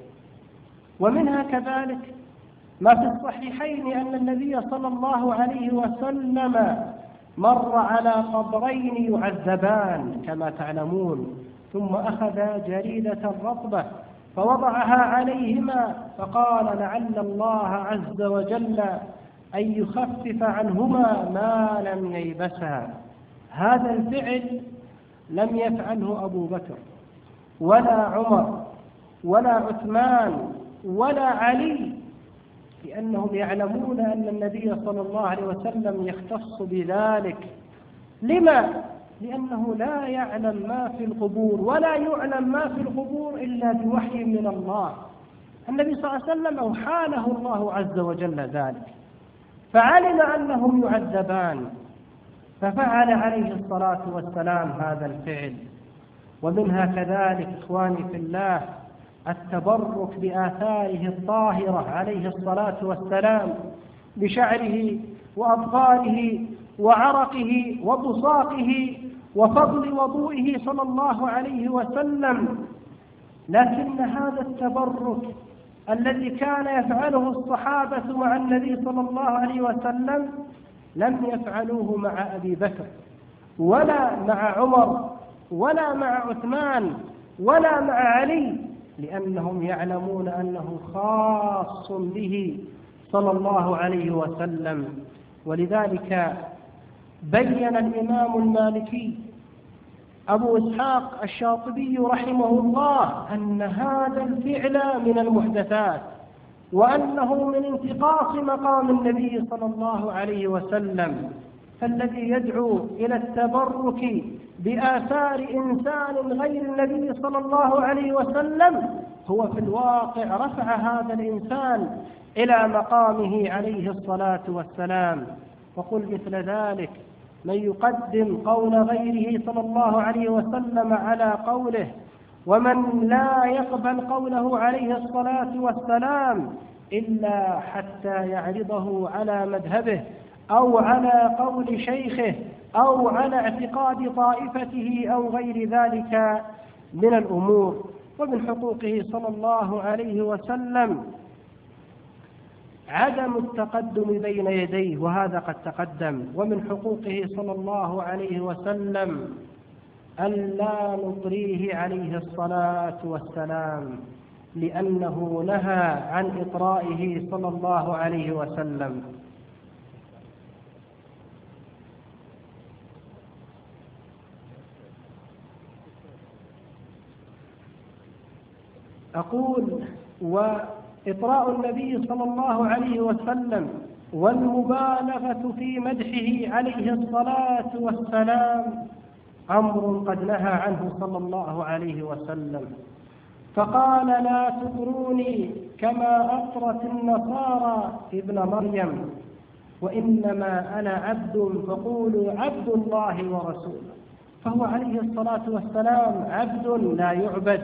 ومنها كذلك ما في الصحيحين أن النبي صلى الله عليه وسلم مر على قبرين يعذبان كما تعلمون، ثم أخذ جريدة رطبة فوضعها عليهما فقال: لعل الله عز وجل أن يخفف عنهما ما لم ييبسا. هذا الفعل لم يفعله أبو بكر ولا عمر ولا عثمان ولا علي، لأنهم يعلمون أن النبي صلى الله عليه وسلم يختص بذلك. لما؟ لأنه لا يعلم ما في القبور، ولا يعلم ما في القبور إلا بوحي من الله. النبي صلى الله عليه وسلم أوحى له الله عز وجل ذلك، فعلم أنهم يعذبان، ففعل عليه الصلاة والسلام هذا الفعل. ومنها كذلك إخواني في الله التبرك بآثاره الطاهرة عليه الصلاة والسلام، بشعره وأظفاره وعرقه وبصاقه وفضل وضوئه صلى الله عليه وسلم. لكن هذا التبرك الذي كان يفعله الصحابة مع النبي صلى الله عليه وسلم لم يفعلوه مع أبي بكر ولا مع عمر ولا مع عثمان ولا مع علي، لأنهم يعلمون أنه خاص به صلى الله عليه وسلم. ولذلك بين الإمام المالكي أبو إسحاق الشاطبي رحمه الله أن هذا الفعل من المحدثات، وأنه من انتقاص مقام النبي صلى الله عليه وسلم. فالذي يدعو إلى التبرك بآثار إنسان غير النبي صلى الله عليه وسلم هو في الواقع رفع هذا الإنسان إلى مقامه عليه الصلاة والسلام. وقل مثل ذلك من يقدم قول غيره صلى الله عليه وسلم على قوله، ومن لا يقبل قوله عليه الصلاة والسلام إلا حتى يعرضه على مذهبه أو على قول شيخه أو على اعتقاد طائفته أو غير ذلك من الأمور. ومن حقوقه صلى الله عليه وسلم عدم التقدم بين يديه، وهذا قد تقدم. ومن حقوقه صلى الله عليه وسلم ألا نطريه عليه الصلاة والسلام، لأنه نهى عن إطرائه صلى الله عليه وسلم. أقول وإطراء النبي صلى الله عليه وسلم والمبالغة في مدحه عليه الصلاة والسلام أمر قد نهى عنه صلى الله عليه وسلم، فقال: لا تطروني كما أطرت النصارى ابن مريم، وإنما أنا عبد فقولوا عبد الله ورسوله. فهو عليه الصلاة والسلام عبد لا يعبد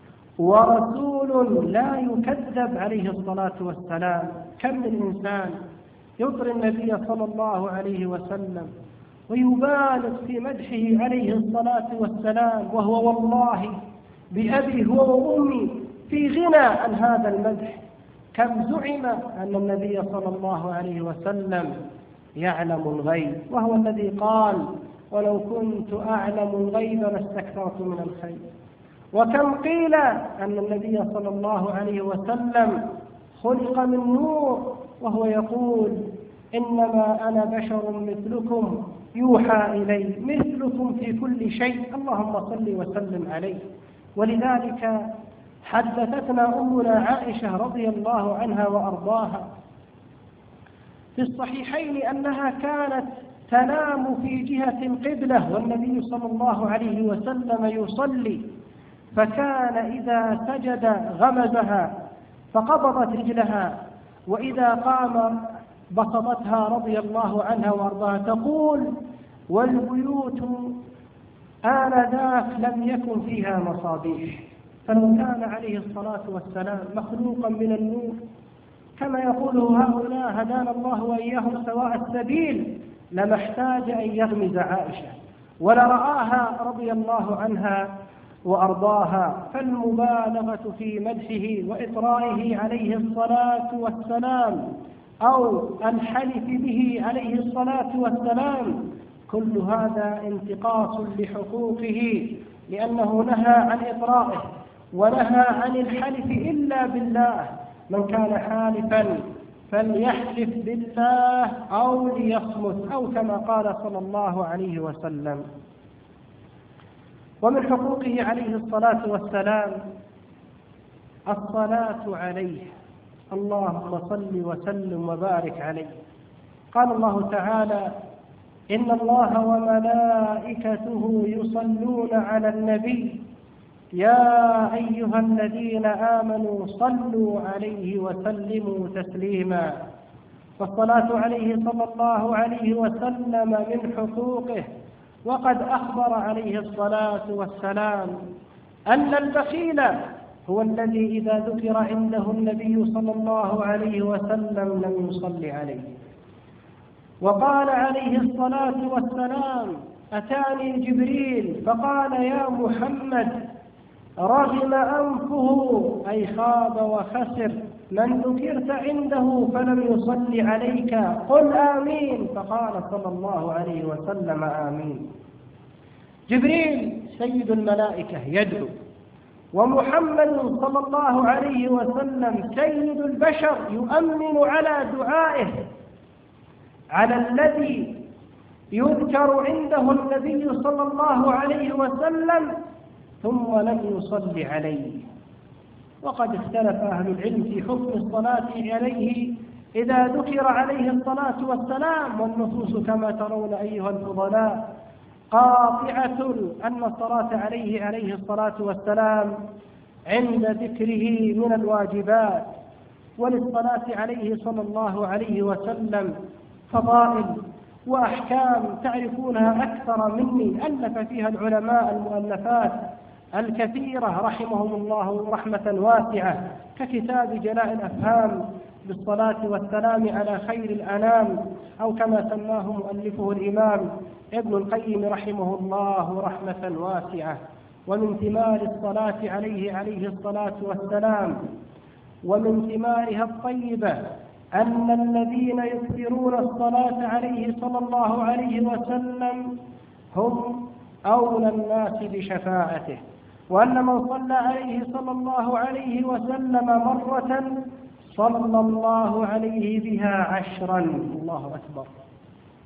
ورسول لا يكذب عليه الصلاة والسلام. كم من إنسان يطر النبي صلى الله عليه وسلم ويبالغ في مدحه عليه الصلاة والسلام، وهو والله بأبي هو وأمي في غنى عن هذا المدح. كم زعم أن النبي صلى الله عليه وسلم يعلم الغيب، وهو الذي قال: ولو كنت أعلم الغيب لاستكثرت من الخير. وكم قيل أن النبي صلى الله عليه وسلم خلق من نور، وهو يقول: إنما أنا بشر مثلكم يوحى إلي، مثلكم في كل شيء، اللهم صل وسلم عليه. ولذلك حدثتنا أمنا عائشة رضي الله عنها وأرضاها في الصحيحين أنها كانت تنام في جهة القبلة والنبي صلى الله عليه وسلم يصلي، فكان إذا سجد غمزها فقبضت رجلها، وإذا قام بسطتها رضي الله عنها وأرضاها. تقول: والبيوت آنذاك لم يكن فيها مصابيح. فلو كان عليه الصلاة والسلام مخلوقا من النور كما يقوله هؤلاء هدانا الله وإياهم سواء السبيل، لما احتاج أن يغمز عائشة ولرآها رضي الله عنها وأرضاها. فالمبالغة في مدحه وإطرائه عليه الصلاة والسلام أو الحلف به عليه الصلاة والسلام كل هذا انتقاص لحقوقه، لأنه نهى عن إطرائه ونهى عن الحلف إلا بالله. من كان حالفا فليحلف بالله أو ليصمت، أو كما قال صلى الله عليه وسلم. ومن حقوقه عليه الصلاة والسلام الصلاة عليه، اللهم صل وسلم وبارك عليه. قال الله تعالى: إن الله وملائكته يصلون على النبي يا أيها الذين آمنوا صلوا عليه وسلموا تسليما. فالصلاة عليه صلى الله عليه وسلم من حقوقه. وقد أخبر عليه الصلاة والسلام أن البخيل هو الذي إذا ذكر عنده النبي صلى الله عليه وسلم لم يصلي عليه. وقال عليه الصلاة والسلام: أتاني جبريل فقال: يا محمد، رغم أنفه أي خاب وخسر من ذكرت عنده فلم يصلي عليك، قل آمين. فقال صلى الله عليه وسلم: آمين. جبريل سيد الملائكة يدعو، ومحمد صلى الله عليه وسلم سيد البشر يؤمن على دعائه على الذي يذكر عنده النبي صلى الله عليه وسلم ثم لم يصلي عليه. وقد اختلف أهل العلم في حكم الصلاة عليه إذا ذكر عليه الصلاة والسلام، والنصوص كما ترون أيها الفضلاء قاطعة أن الصلاة عليه الصلاة والسلام عند ذكره من الواجبات. وللصلاة عليه صلى الله عليه وسلم فضائل وأحكام تعرفونها أكثر مني، ألف فيها العلماء المؤلفات الكثيرة رحمهم الله رحمة واسعة، ككتاب جلاء الأفهام بالصلاة والسلام على خير الأنام، أو كما سماه مؤلفه الإمام ابن القيم رحمه الله رحمة واسعة. ومن ثمار الصلاة عليه الصلاة والسلام ومن ثمارها الطيبة أن الذين يكثرون الصلاة عليه صلى الله عليه وسلم هم أولى الناس بشفاعته، وأن من صلى عليه صلى الله عليه وسلم مرة صلى الله عليه بها 10. الله أكبر.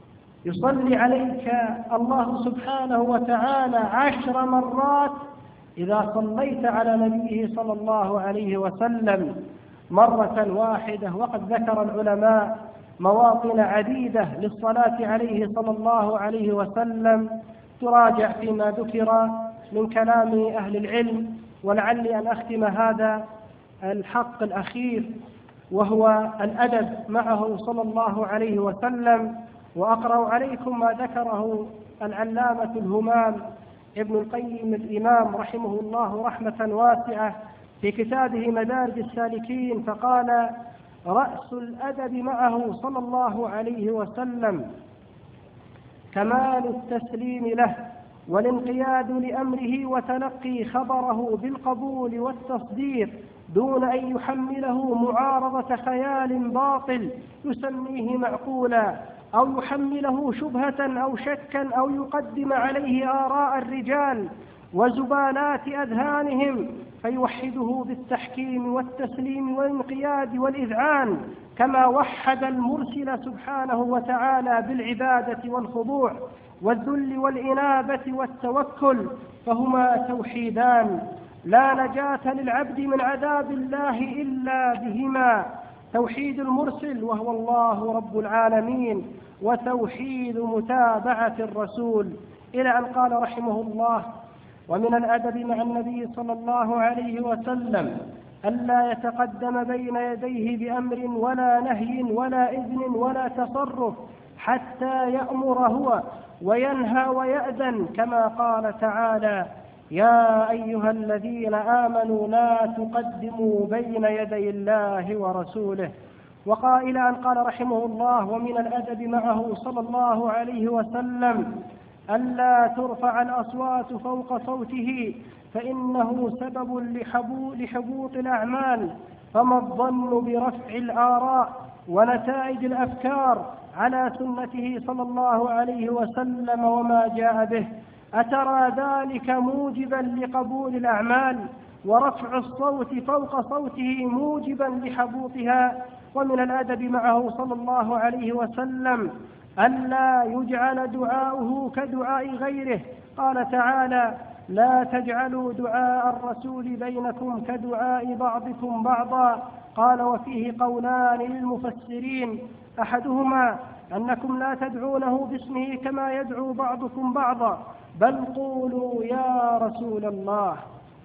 يصلي عليك الله سبحانه وتعالى 10 مرات إذا صليت على نبيه صلى الله عليه وسلم مرة واحدة، وقد ذكر العلماء مواطن عديدة للصلاة عليه صلى الله عليه وسلم، تراجع فيما ذكر من كلام أهل العلم. ولعلي أن أختم هذا الحق الأخير وهو الأدب معه صلى الله عليه وسلم، وأقرأ عليكم ما ذكره العلامة الهمام ابن القيم الإمام رحمه الله رحمة واسعة في كتابه مدارج السالكين، فقال: رأس الأدب معه صلى الله عليه وسلم كمال التسليم له والانقياد لأمره وتلقي خبره بالقبول والتصديق دون أن يحمله معارضة خيال باطل يسميه معقولا، أو يحمله شبهة أو شكا، أو يقدم عليه آراء الرجال وزبالات أذهانهم فيوحده بالتحكيم والتسليم والانقياد والإذعان، كما وحد المرسل سبحانه وتعالى بالعبادة والخضوع والذل والإنابة والتوكل، فهما توحيدان لا نجاة للعبد من عذاب الله إلا بهما: توحيد المرسل وهو الله رب العالمين، وتوحيد متابعة الرسول، إلى أن قال رحمه الله: ومن الأدب مع النبي صلى الله عليه وسلم ألا يتقدم بين يديه بأمر ولا نهي ولا إذن ولا تصرف حتى يأمر هو وينهى ويأذن، كما قال تعالى: يا أيها الذين آمنوا لا تقدموا بين يدي الله ورسوله. وقائل أن قال رحمه الله: ومن الأدب معه صلى الله عليه وسلم ألا ترفع الأصوات فوق صوته فإنه سبب لحبوط الأعمال، فما الظن برفع الآراء ونتائج الأفكار على سنته صلى الله عليه وسلم وما جاء به؟ أترى ذلك موجبا لقبول الأعمال، ورفع الصوت فوق صوته موجبا لحبوطها؟ ومن الأدب معه صلى الله عليه وسلم ألا يجعل دعاؤه كدعاء غيره، قال تعالى: لا تجعلوا دعاء الرسول بينكم كدعاء بعضكم بعضا. قال: وفيه قولان للمفسرين: أحدهما أنكم لا تدعونه باسمه كما يدعو بعضكم بعضا، بل قولوا يا رسول الله،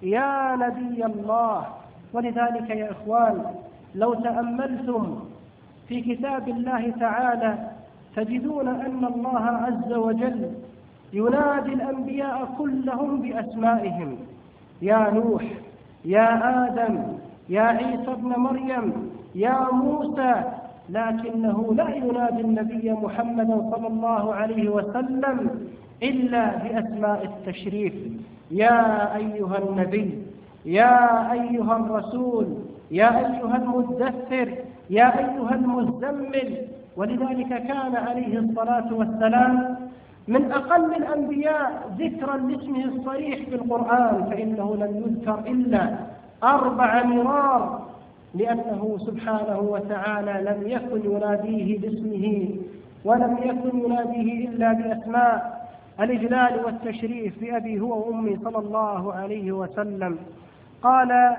يا نبي الله. ولذلك يا إخوان، لو تأملتم في كتاب الله تعالى تجدون أن الله عز وجل ينادي الأنبياء كلهم بأسمائهم: يا نوح، يا آدم، يا عيسى ابن مريم، يا موسى، لكنه لا ينادي النبي محمدا صلى الله عليه وسلم إلا بأسماء التشريف: يا أيها النبي، يا أيها الرسول، يا أيها المدثر، يا أيها المزمل. ولذلك كان عليه الصلاة والسلام من أقل الأنبياء ذكرا لاسمه الصريح في القرآن، فإنه لم يذكر إلا 4 مرار، لأنه سبحانه وتعالى لم يكن يناديه باسمه، ولم يكن يناديه إلا بأسماء الإجلال والتشريف بأبي هو وأمي صلى الله عليه وسلم. قال: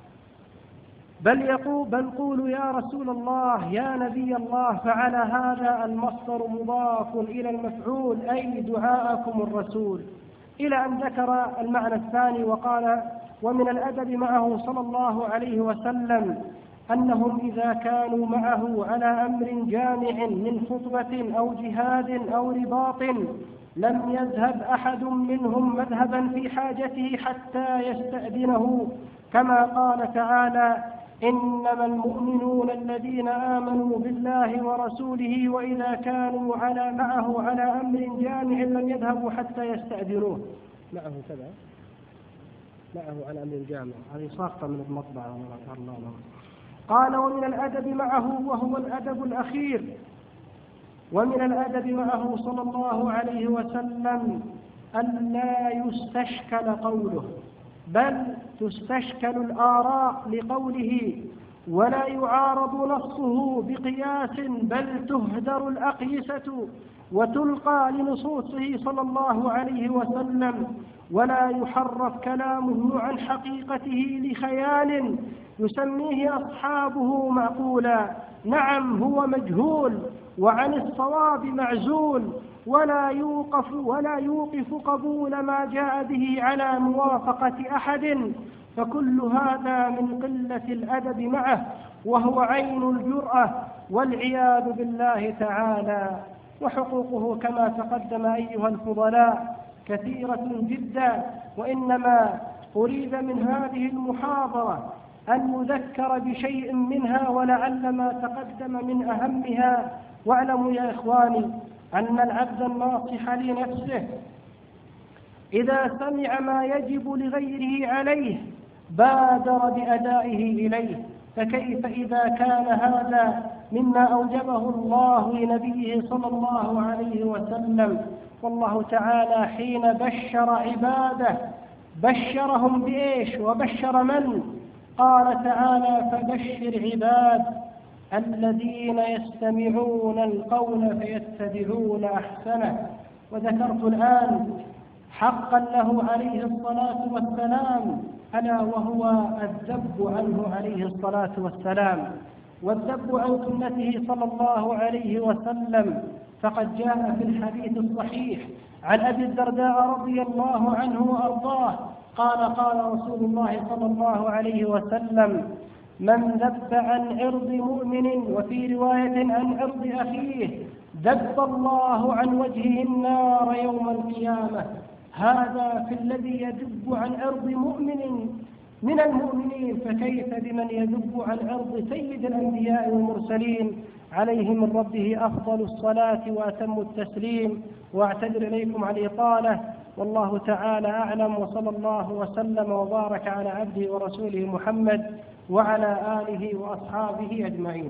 بل قولوا يا رسول الله، يا نبي الله. فعلى هذا المصدر مضاف إلى المفعول، أي دعاءكم الرسول، إلى أن ذكر المعنى الثاني وقال: ومن الأدب معه صلى الله عليه وسلم أنهم إذا كانوا معه على أمر جامع من خطبة أو جهاد أو رباط لم يذهب أحد منهم مذهبا في حاجته حتى يستأذنه، كما قال تعالى: إنما المؤمنون الذين آمنوا بالله ورسوله وإذا كانوا معه على أمر جامع لم يذهبوا حتى يستأذنوه. معه كذا، معه على أمر جامع، هذه ساقطة من المطبعة. قال: ومن الأدب معه، وهو الأدب الأخير، ومن الأدب معه صلى الله عليه وسلم أن لا يستشكل قوله، بل تستشكل الآراء لقوله: ولا يعارض نصه بقياس، بل تهدر الأقيسة وتلقى لنصوصه صلى الله عليه وسلم، ولا يحرف كلامه عن حقيقته لخيال يسميه أصحابه معقولا. نعم هو مجهول وعن الصواب معزول، ولا يوقف قبول ما جاء به على موافقة أحد، فكل هذا من قلة الأدب معه، وهو عين الجرأة والعياذ بالله تعالى. وحقوقه كما تقدم أيها الفضلاء كثيرة جدا، وإنما أريد من هذه المحاضرة أن نذكر بشيء منها ولعل ما تقدم من أهمها. واعلموا يا إخواني أن العبد الناصح لنفسه إذا سمع ما يجب لغيره عليه بادر بأدائه إليه، فكيف إذا كان هذا مما أوجبه الله لنبيه صلى الله عليه وسلم. والله تعالى حين بشر عباده بشرهم بإيش وبشر من؟ قال تعالى: فبشر عباد الذين يستمعون القول فيتبعون أحسنه. وذكرت الآن حقا له عليه الصلاة والسلام، ألا وهو الذب عنه عليه الصلاة والسلام، والذب عن سنته صلى الله عليه وسلم. فقد جاء في الحديث الصحيح عن أبي الدرداء رضي الله عنه وأرضاه قال رسول الله صلى الله عليه وسلم: من ذب عن عرض مؤمن، وفي رواية عن عرض أخيه، ذب الله عن وجهه النار يوم القيامة. هذا في الذي يذب عن عرض مؤمن من المؤمنين، فكيف بمن يذب عن عرض سيد الأنبياء والمرسلين عليه من ربه أفضل الصلاة وأتم التسليم. وأعتذر إليكم عن الإطالة، والله تعالى أعلم، وصلى الله وسلم وبارك على عبده ورسوله محمد وعلى آله وأصحابه أجمعين.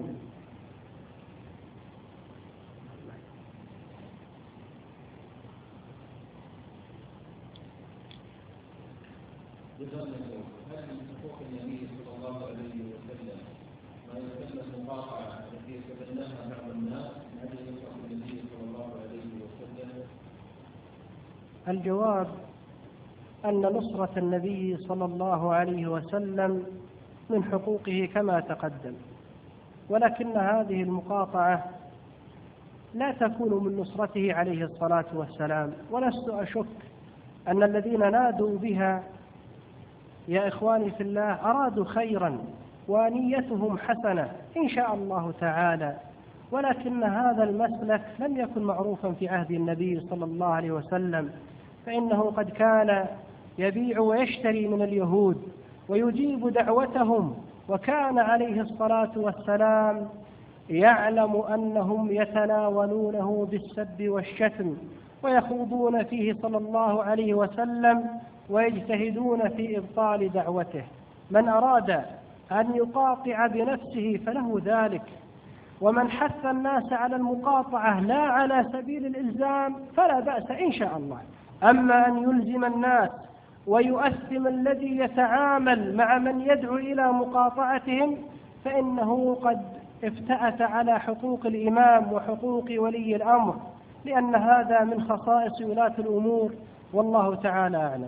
هل من حقوق النبي صلى الله عليه وسلم ما يسمى المقاطعة التي يتبناها بعض الناس من أجل نصرة النبي صلى الله عليه وسلم؟ الجواب أن نصرة النبي صلى الله عليه وسلم من حقوقه كما تقدم، ولكن هذه المقاطعة لا تكون من نصرته عليه الصلاة والسلام. ولست أشك أن الذين نادوا بها يا إخواني في الله أرادوا خيرا ونيتهم حسنة إن شاء الله تعالى، ولكن هذا المسلك لم يكن معروفا في عهد النبي صلى الله عليه وسلم، فإنه قد كان يبيع ويشتري من اليهود ويجيب دعوتهم، وكان عليه الصلاة والسلام يعلم أنهم يتناولونه بالسب والشتم ويخوضون فيه صلى الله عليه وسلم ويجتهدون في إبطال دعوته. من أراد أن يقاطع بنفسه فله ذلك، ومن حث الناس على المقاطعة لا على سبيل الإلزام فلا بأس إن شاء الله. أما أن يلزم الناس ويؤثم الذي يتعامل مع من يدعو إلى مقاطعتهم فإنه قد افتأت على حقوق الإمام وحقوق ولي الأمر، لأن هذا من خصائص ولاة الأمور، والله تعالى أعلم.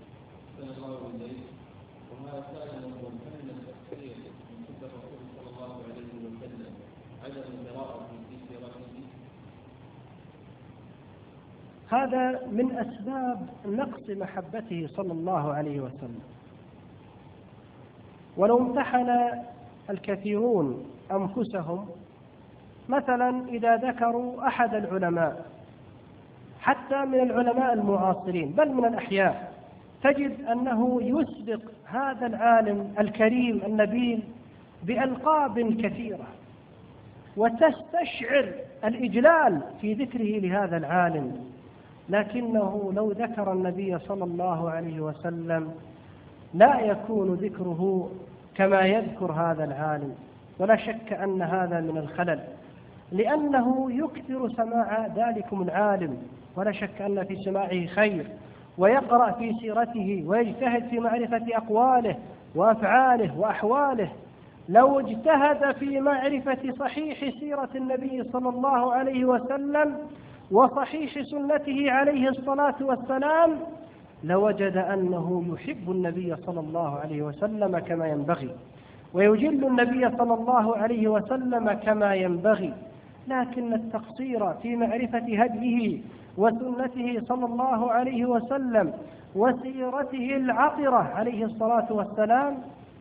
وما كان من فن التفسير من سب الرسول صلى الله عليه وسلم عدم القراءة في سيرته؟ هذا من أسباب نقص محبته صلى الله عليه وسلم. ولو امتحن الكثيرون أنفسهم، مثلا إذا ذكروا أحد العلماء حتى من العلماء المعاصرين بل من الأحياء، تجد أنه يسبق هذا العالم الكريم النبيل بألقاب كثيرة، وتستشعر الإجلال في ذكره لهذا العالم، لكنه لو ذكر النبي صلى الله عليه وسلم لا يكون ذكره كما يذكر هذا العالم. ولا شك أن هذا من الخلل، لأنه يكثر سماع ذلكم العالم، ولا شك أن في سماعه خير، ويقرأ في سيرته ويجتهد في معرفة أقواله وأفعاله وأحواله، لو اجتهد في معرفة صحيح سيرة النبي صلى الله عليه وسلم وصحيح سنته عليه الصلاة والسلام لوجد أنه يحب النبي صلى الله عليه وسلم كما ينبغي، ويجل النبي صلى الله عليه وسلم كما ينبغي. لكن التقصير في معرفة هديه وسنته صلى الله عليه وسلم وسيرته العطرة عليه الصلاة والسلام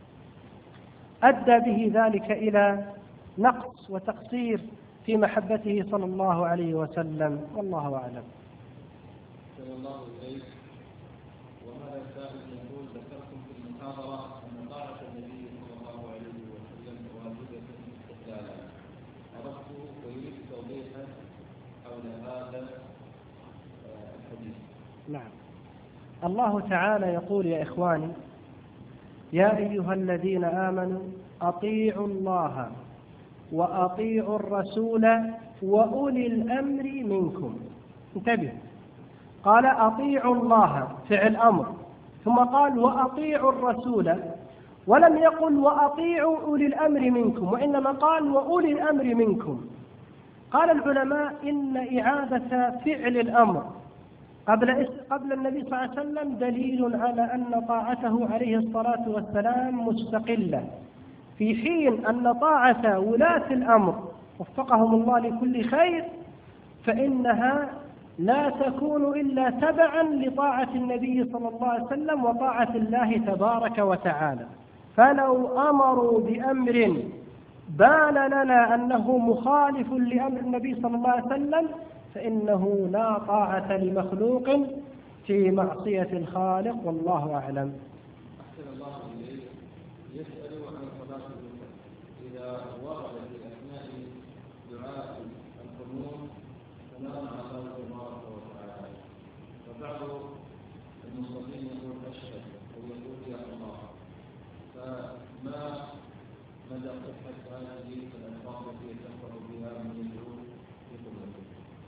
أدى به ذلك إلى نقص وتقصير في محبته صلى الله عليه وسلم، والله أعلم. صلى الله عليه وهذا السائل يقول: ذكرتم في المحاضرة أن طاعة النبي صلى الله عليه وسلم واجبة استقلالا. أردت ويريد توضيحا حول هذا الحديث. نعم. الله تعالى يقول: يا إخواني يا أيها الذين آمنوا أطيعوا الله وأطيعوا الرسول وأولي الأمر منكم. انتبه، قال أطيعوا الله فعل أمر، ثم قال وأطيعوا الرسول، ولم يقل وأطيعوا أولي الأمر منكم، وإنما قال وأولي الأمر منكم. قال العلماء إن إعادة فعل الأمر قبل النبي صلى الله عليه وسلم دليل على أن طاعته عليه الصلاة والسلام مستقلة، في حين أن طاعة ولاة الأمر وفقهم الله لكل خير فإنها لا تكون إلا تبعا لطاعة النبي صلى الله عليه وسلم وطاعة الله تبارك وتعالى. فلو أمروا بأمر بان لنا أنه مخالف لأمر النبي صلى الله عليه وسلم فإنه لا طاعة لمخلوق في معصية الخالق، والله أعلم. أحسن الله إليك. يسأل عن صلاة الوتر إذا ورد في أثناء دعاء القنوت ثناء على الله تبارك وتعالى، فبعض المصلين يقول أشهد أو يقول يا الله، فما مدى صحة هذه الألفاظ التي تقرأ بها من الدعوة في قلوبهم؟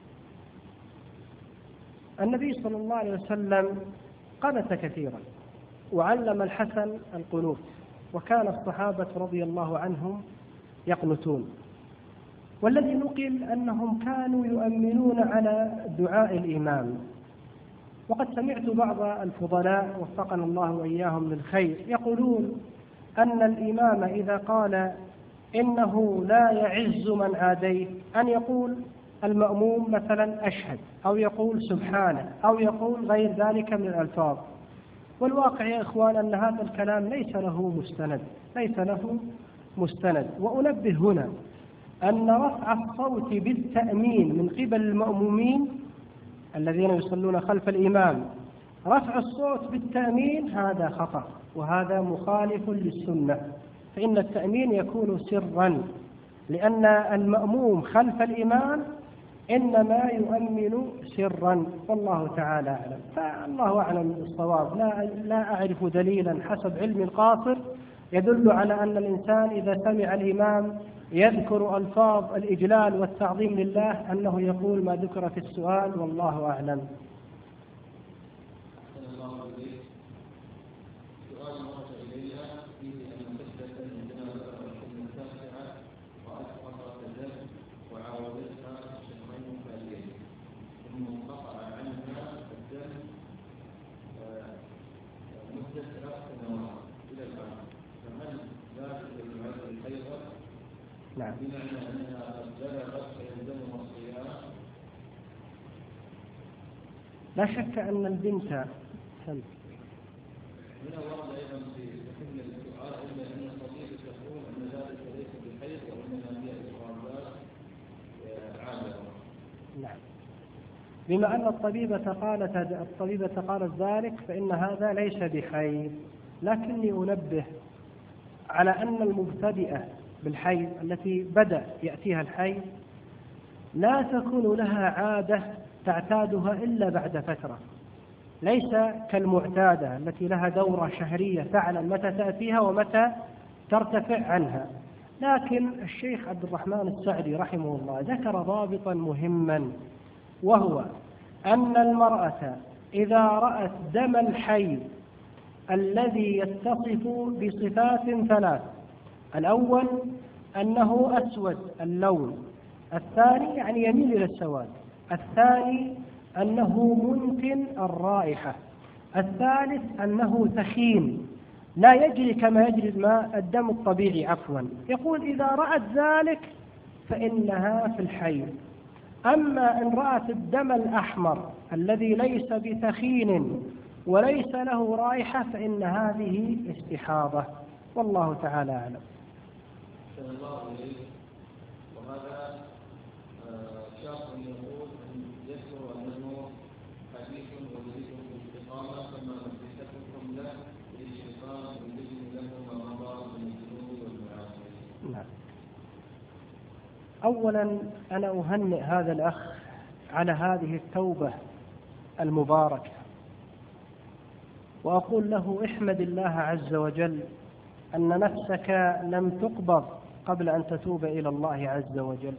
النبي صلى الله عليه وسلم قنت كثيرا وعلم الحسن القنوت، وكان الصحابة رضي الله عنهم يقنتون، والذي نقل أنهم كانوا يؤمنون على دعاء الإمام. وقد سمعت بعض الفضلاء وفقنا الله وإياهم للخير يقولون أن الإمام إذا قال إنه لا يعز من عاديه أن يقول المأموم مثلا أشهد، أو يقول سبحانه، أو يقول غير ذلك من الألفاظ. والواقع يا إخوان أن هذا الكلام ليس له مستند. وأنبه هنا أن رفع الصوت بالتأمين من قبل المأمومين الذين يصلون خلف الإمام، رفع الصوت بالتأمين هذا خطأ، وهذا مخالف للسنة، فإن التأمين يكون سرا، لأن المأموم خلف الإمام إنما يؤمن سرا، والله تعالى أعلم. فالله أعلم بالصواب. لا أعرف دليلا حسب علم القاصر يدل على أن الإنسان إذا سمع الإمام يذكر ألفاظ الإجلال والتعظيم لله أنه يقول ما ذكر في السؤال، والله أعلم. نعم. لا شك أن البنت من الورد أيضا في حكم السؤال إلا أن الطبيب تقول أن ذلك ليس بحيث وإنما هي إفرازات عابرة. نعم. بما أن الطبيبة قالت ذلك فإن هذا ليس بحيث، لكني أنبه على أن المبتدئة بالحيض التي بدأ يأتيها الحيض لا تكون لها عادة تعتادها إلا بعد فترة، ليس كالمعتادة التي لها دورة شهرية تعلم متى تأتيها ومتى ترتفع عنها. لكن الشيخ عبد الرحمن السعدي رحمه الله ذكر ضابطا مهما، وهو أن المرأة إذا رأت دم الحيض الذي يتصف بصفات ثلاث: الأول أنه أسود اللون، الثاني يعني يميل إلى السواد، الثاني أنه منتن الرائحة، الثالث أنه ثخين لا يجري كما يجري الماء الدم الطبيعي عفوا. يقول إذا رأت ذلك فإنها في الحيض. أما إن رأت الدم الأحمر الذي ليس بثخين وليس له رائحة فإن هذه استحاضة، والله تعالى أعلم. وهذا شخص يقول أن يذكر أنه حديث وجديد في الاستقامة كما نصيحتكم له للشيطان ويجد له ما مضى من الذنوب والمعاصي. نعم. أولا أنا أهنئ هذا الأخ على هذه التوبة المباركة، وأقول له احمد الله عز وجل أن نفسك لم تقبض قبل أن تتوب إلى الله عز وجل،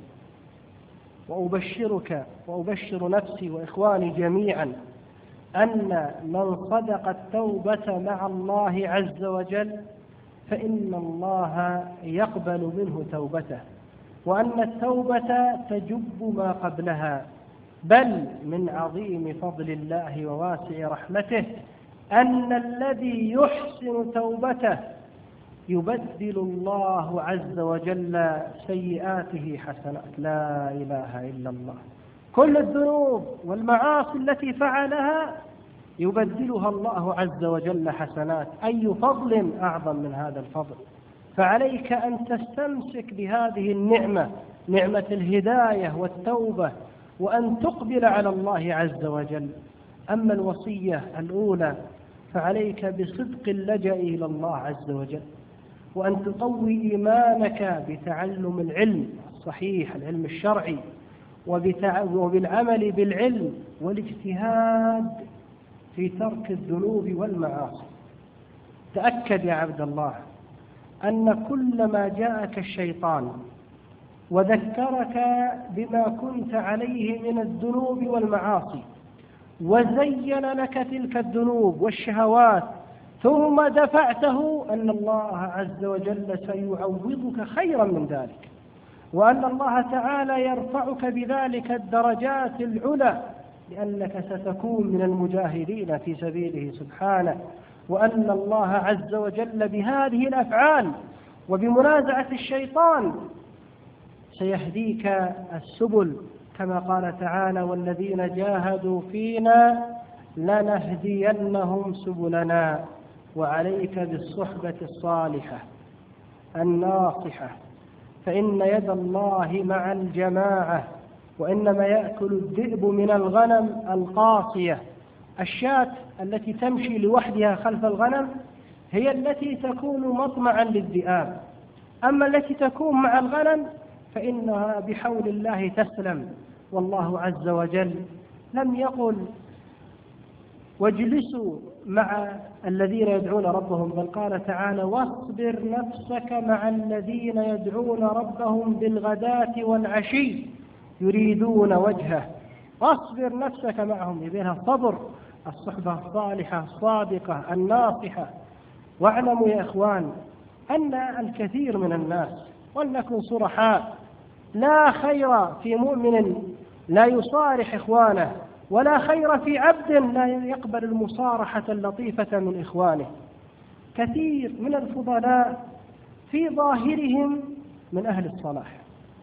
وأبشرك وأبشر نفسي وإخواني جميعا أن من صدق التوبة مع الله عز وجل فإن الله يقبل منه توبته، وأن التوبة تجب ما قبلها، بل من عظيم فضل الله وواسع رحمته أن الذي يحسن توبته يبدل الله عز وجل سيئاته حسنات. لا إله إلا الله. كل الذنوب والمعاصي التي فعلها يبدلها الله عز وجل حسنات. أي فضل أعظم من هذا الفضل؟ فعليك أن تستمسك بهذه النعمة، نعمة الهداية والتوبة، وأن تقبل على الله عز وجل. أما الوصية الأولى فعليك بصدق اللجأ إلى الله عز وجل، وأن تقوي إيمانك بتعلم العلم الصحيح، العلم الشرعي، وبالعمل بالعلم والاجتهاد في ترك الذنوب والمعاصي. تأكد يا عبد الله أن كلما جاءك الشيطان وذكرك بما كنت عليه من الذنوب والمعاصي وزين لك تلك الذنوب والشهوات ثم دفعته، أن الله عز وجل سيعوضك خيرا من ذلك، وأن الله تعالى يرفعك بذلك الدرجات العلى، لأنك ستكون من المجاهدين في سبيله سبحانه، وأن الله عز وجل بهذه الأفعال وبمنازعة الشيطان سيهديك السبل، كما قال تعالى: والذين جاهدوا فينا لنهدينهم سبلنا. وعليك بالصحبة الصالحة الناصحة، فإن يد الله مع الجماعة، وإنما يأكل الذئب من الغنم القاصية. الشاة التي تمشي لوحدها خلف الغنم هي التي تكون مطمعا للذئاب، أما التي تكون مع الغنم فإنها بحول الله تسلم. والله عز وجل لم يقل واجلسوا مع الذين يدعون ربهم، بل قال تعالى: واصبر نفسك مع الذين يدعون ربهم بالغداة والعشي يريدون وجهه. واصبر نفسك معهم، يبينها الصبر، الصحبة الصالحة الصادقة الناصحة. واعلموا يا إخوان أن الكثير من الناس، ولنكن صرحاء، لا خير في مؤمن لا يصارح إخوانه، ولا خير في عبد لا يقبل المصارحة اللطيفة من إخوانه. كثير من الفضلاء في ظاهرهم من أهل الصلاح،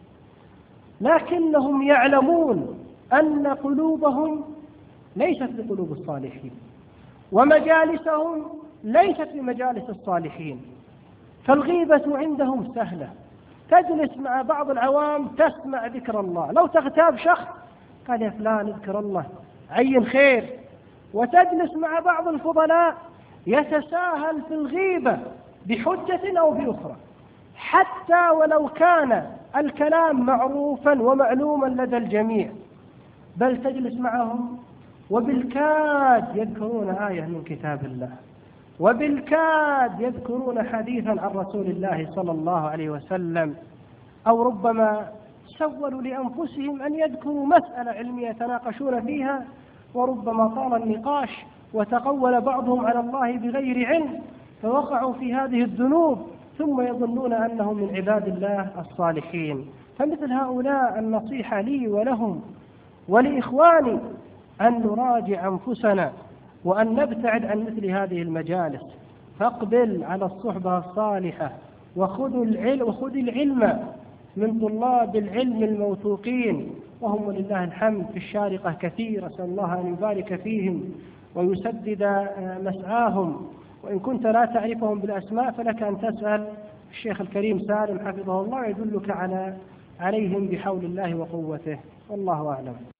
لكنهم يعلمون أن قلوبهم ليست بقلوب الصالحين، ومجالسهم ليست بمجالس الصالحين، فالغيبة عندهم سهلة. تجلس مع بعض العوام تسمع ذكر الله، لو تغتاب شخص قال: يا فلان اذكر الله عين خير. وتجلس مع بعض الفضلاء يتساهل في الغيبة بحجة أو بأخرى، حتى ولو كان الكلام معروفا ومعلوما لدى الجميع، بل تجلس معهم وبالكاد يذكرون آية من كتاب الله، وبالكاد يذكرون حديثا عن رسول الله صلى الله عليه وسلم، أو ربما سولوا لأنفسهم أن يذكروا مسألة علمية يتناقشون فيها، وربما طال النقاش وتقول بعضهم على الله بغير علم، فوقعوا في هذه الذنوب، ثم يظنون أنهم من عباد الله الصالحين. فمثل هؤلاء النصيحة لي ولهم ولإخواني أن نراجع أنفسنا وأن نبتعد عن مثل هذه المجالس، فاقبل على الصحبة الصالحة وخذ العلم من طلاب العلم الموثوقين، وهم ولله الحمد في الشارقة كثير، أسأل الله أن يبارك فيهم ويسدد مسعاهم. وإن كنت لا تعرفهم بالأسماء فلك أن تسأل الشيخ الكريم سالم حفظه الله يدلك عليهم بحول الله وقوته، والله أعلم.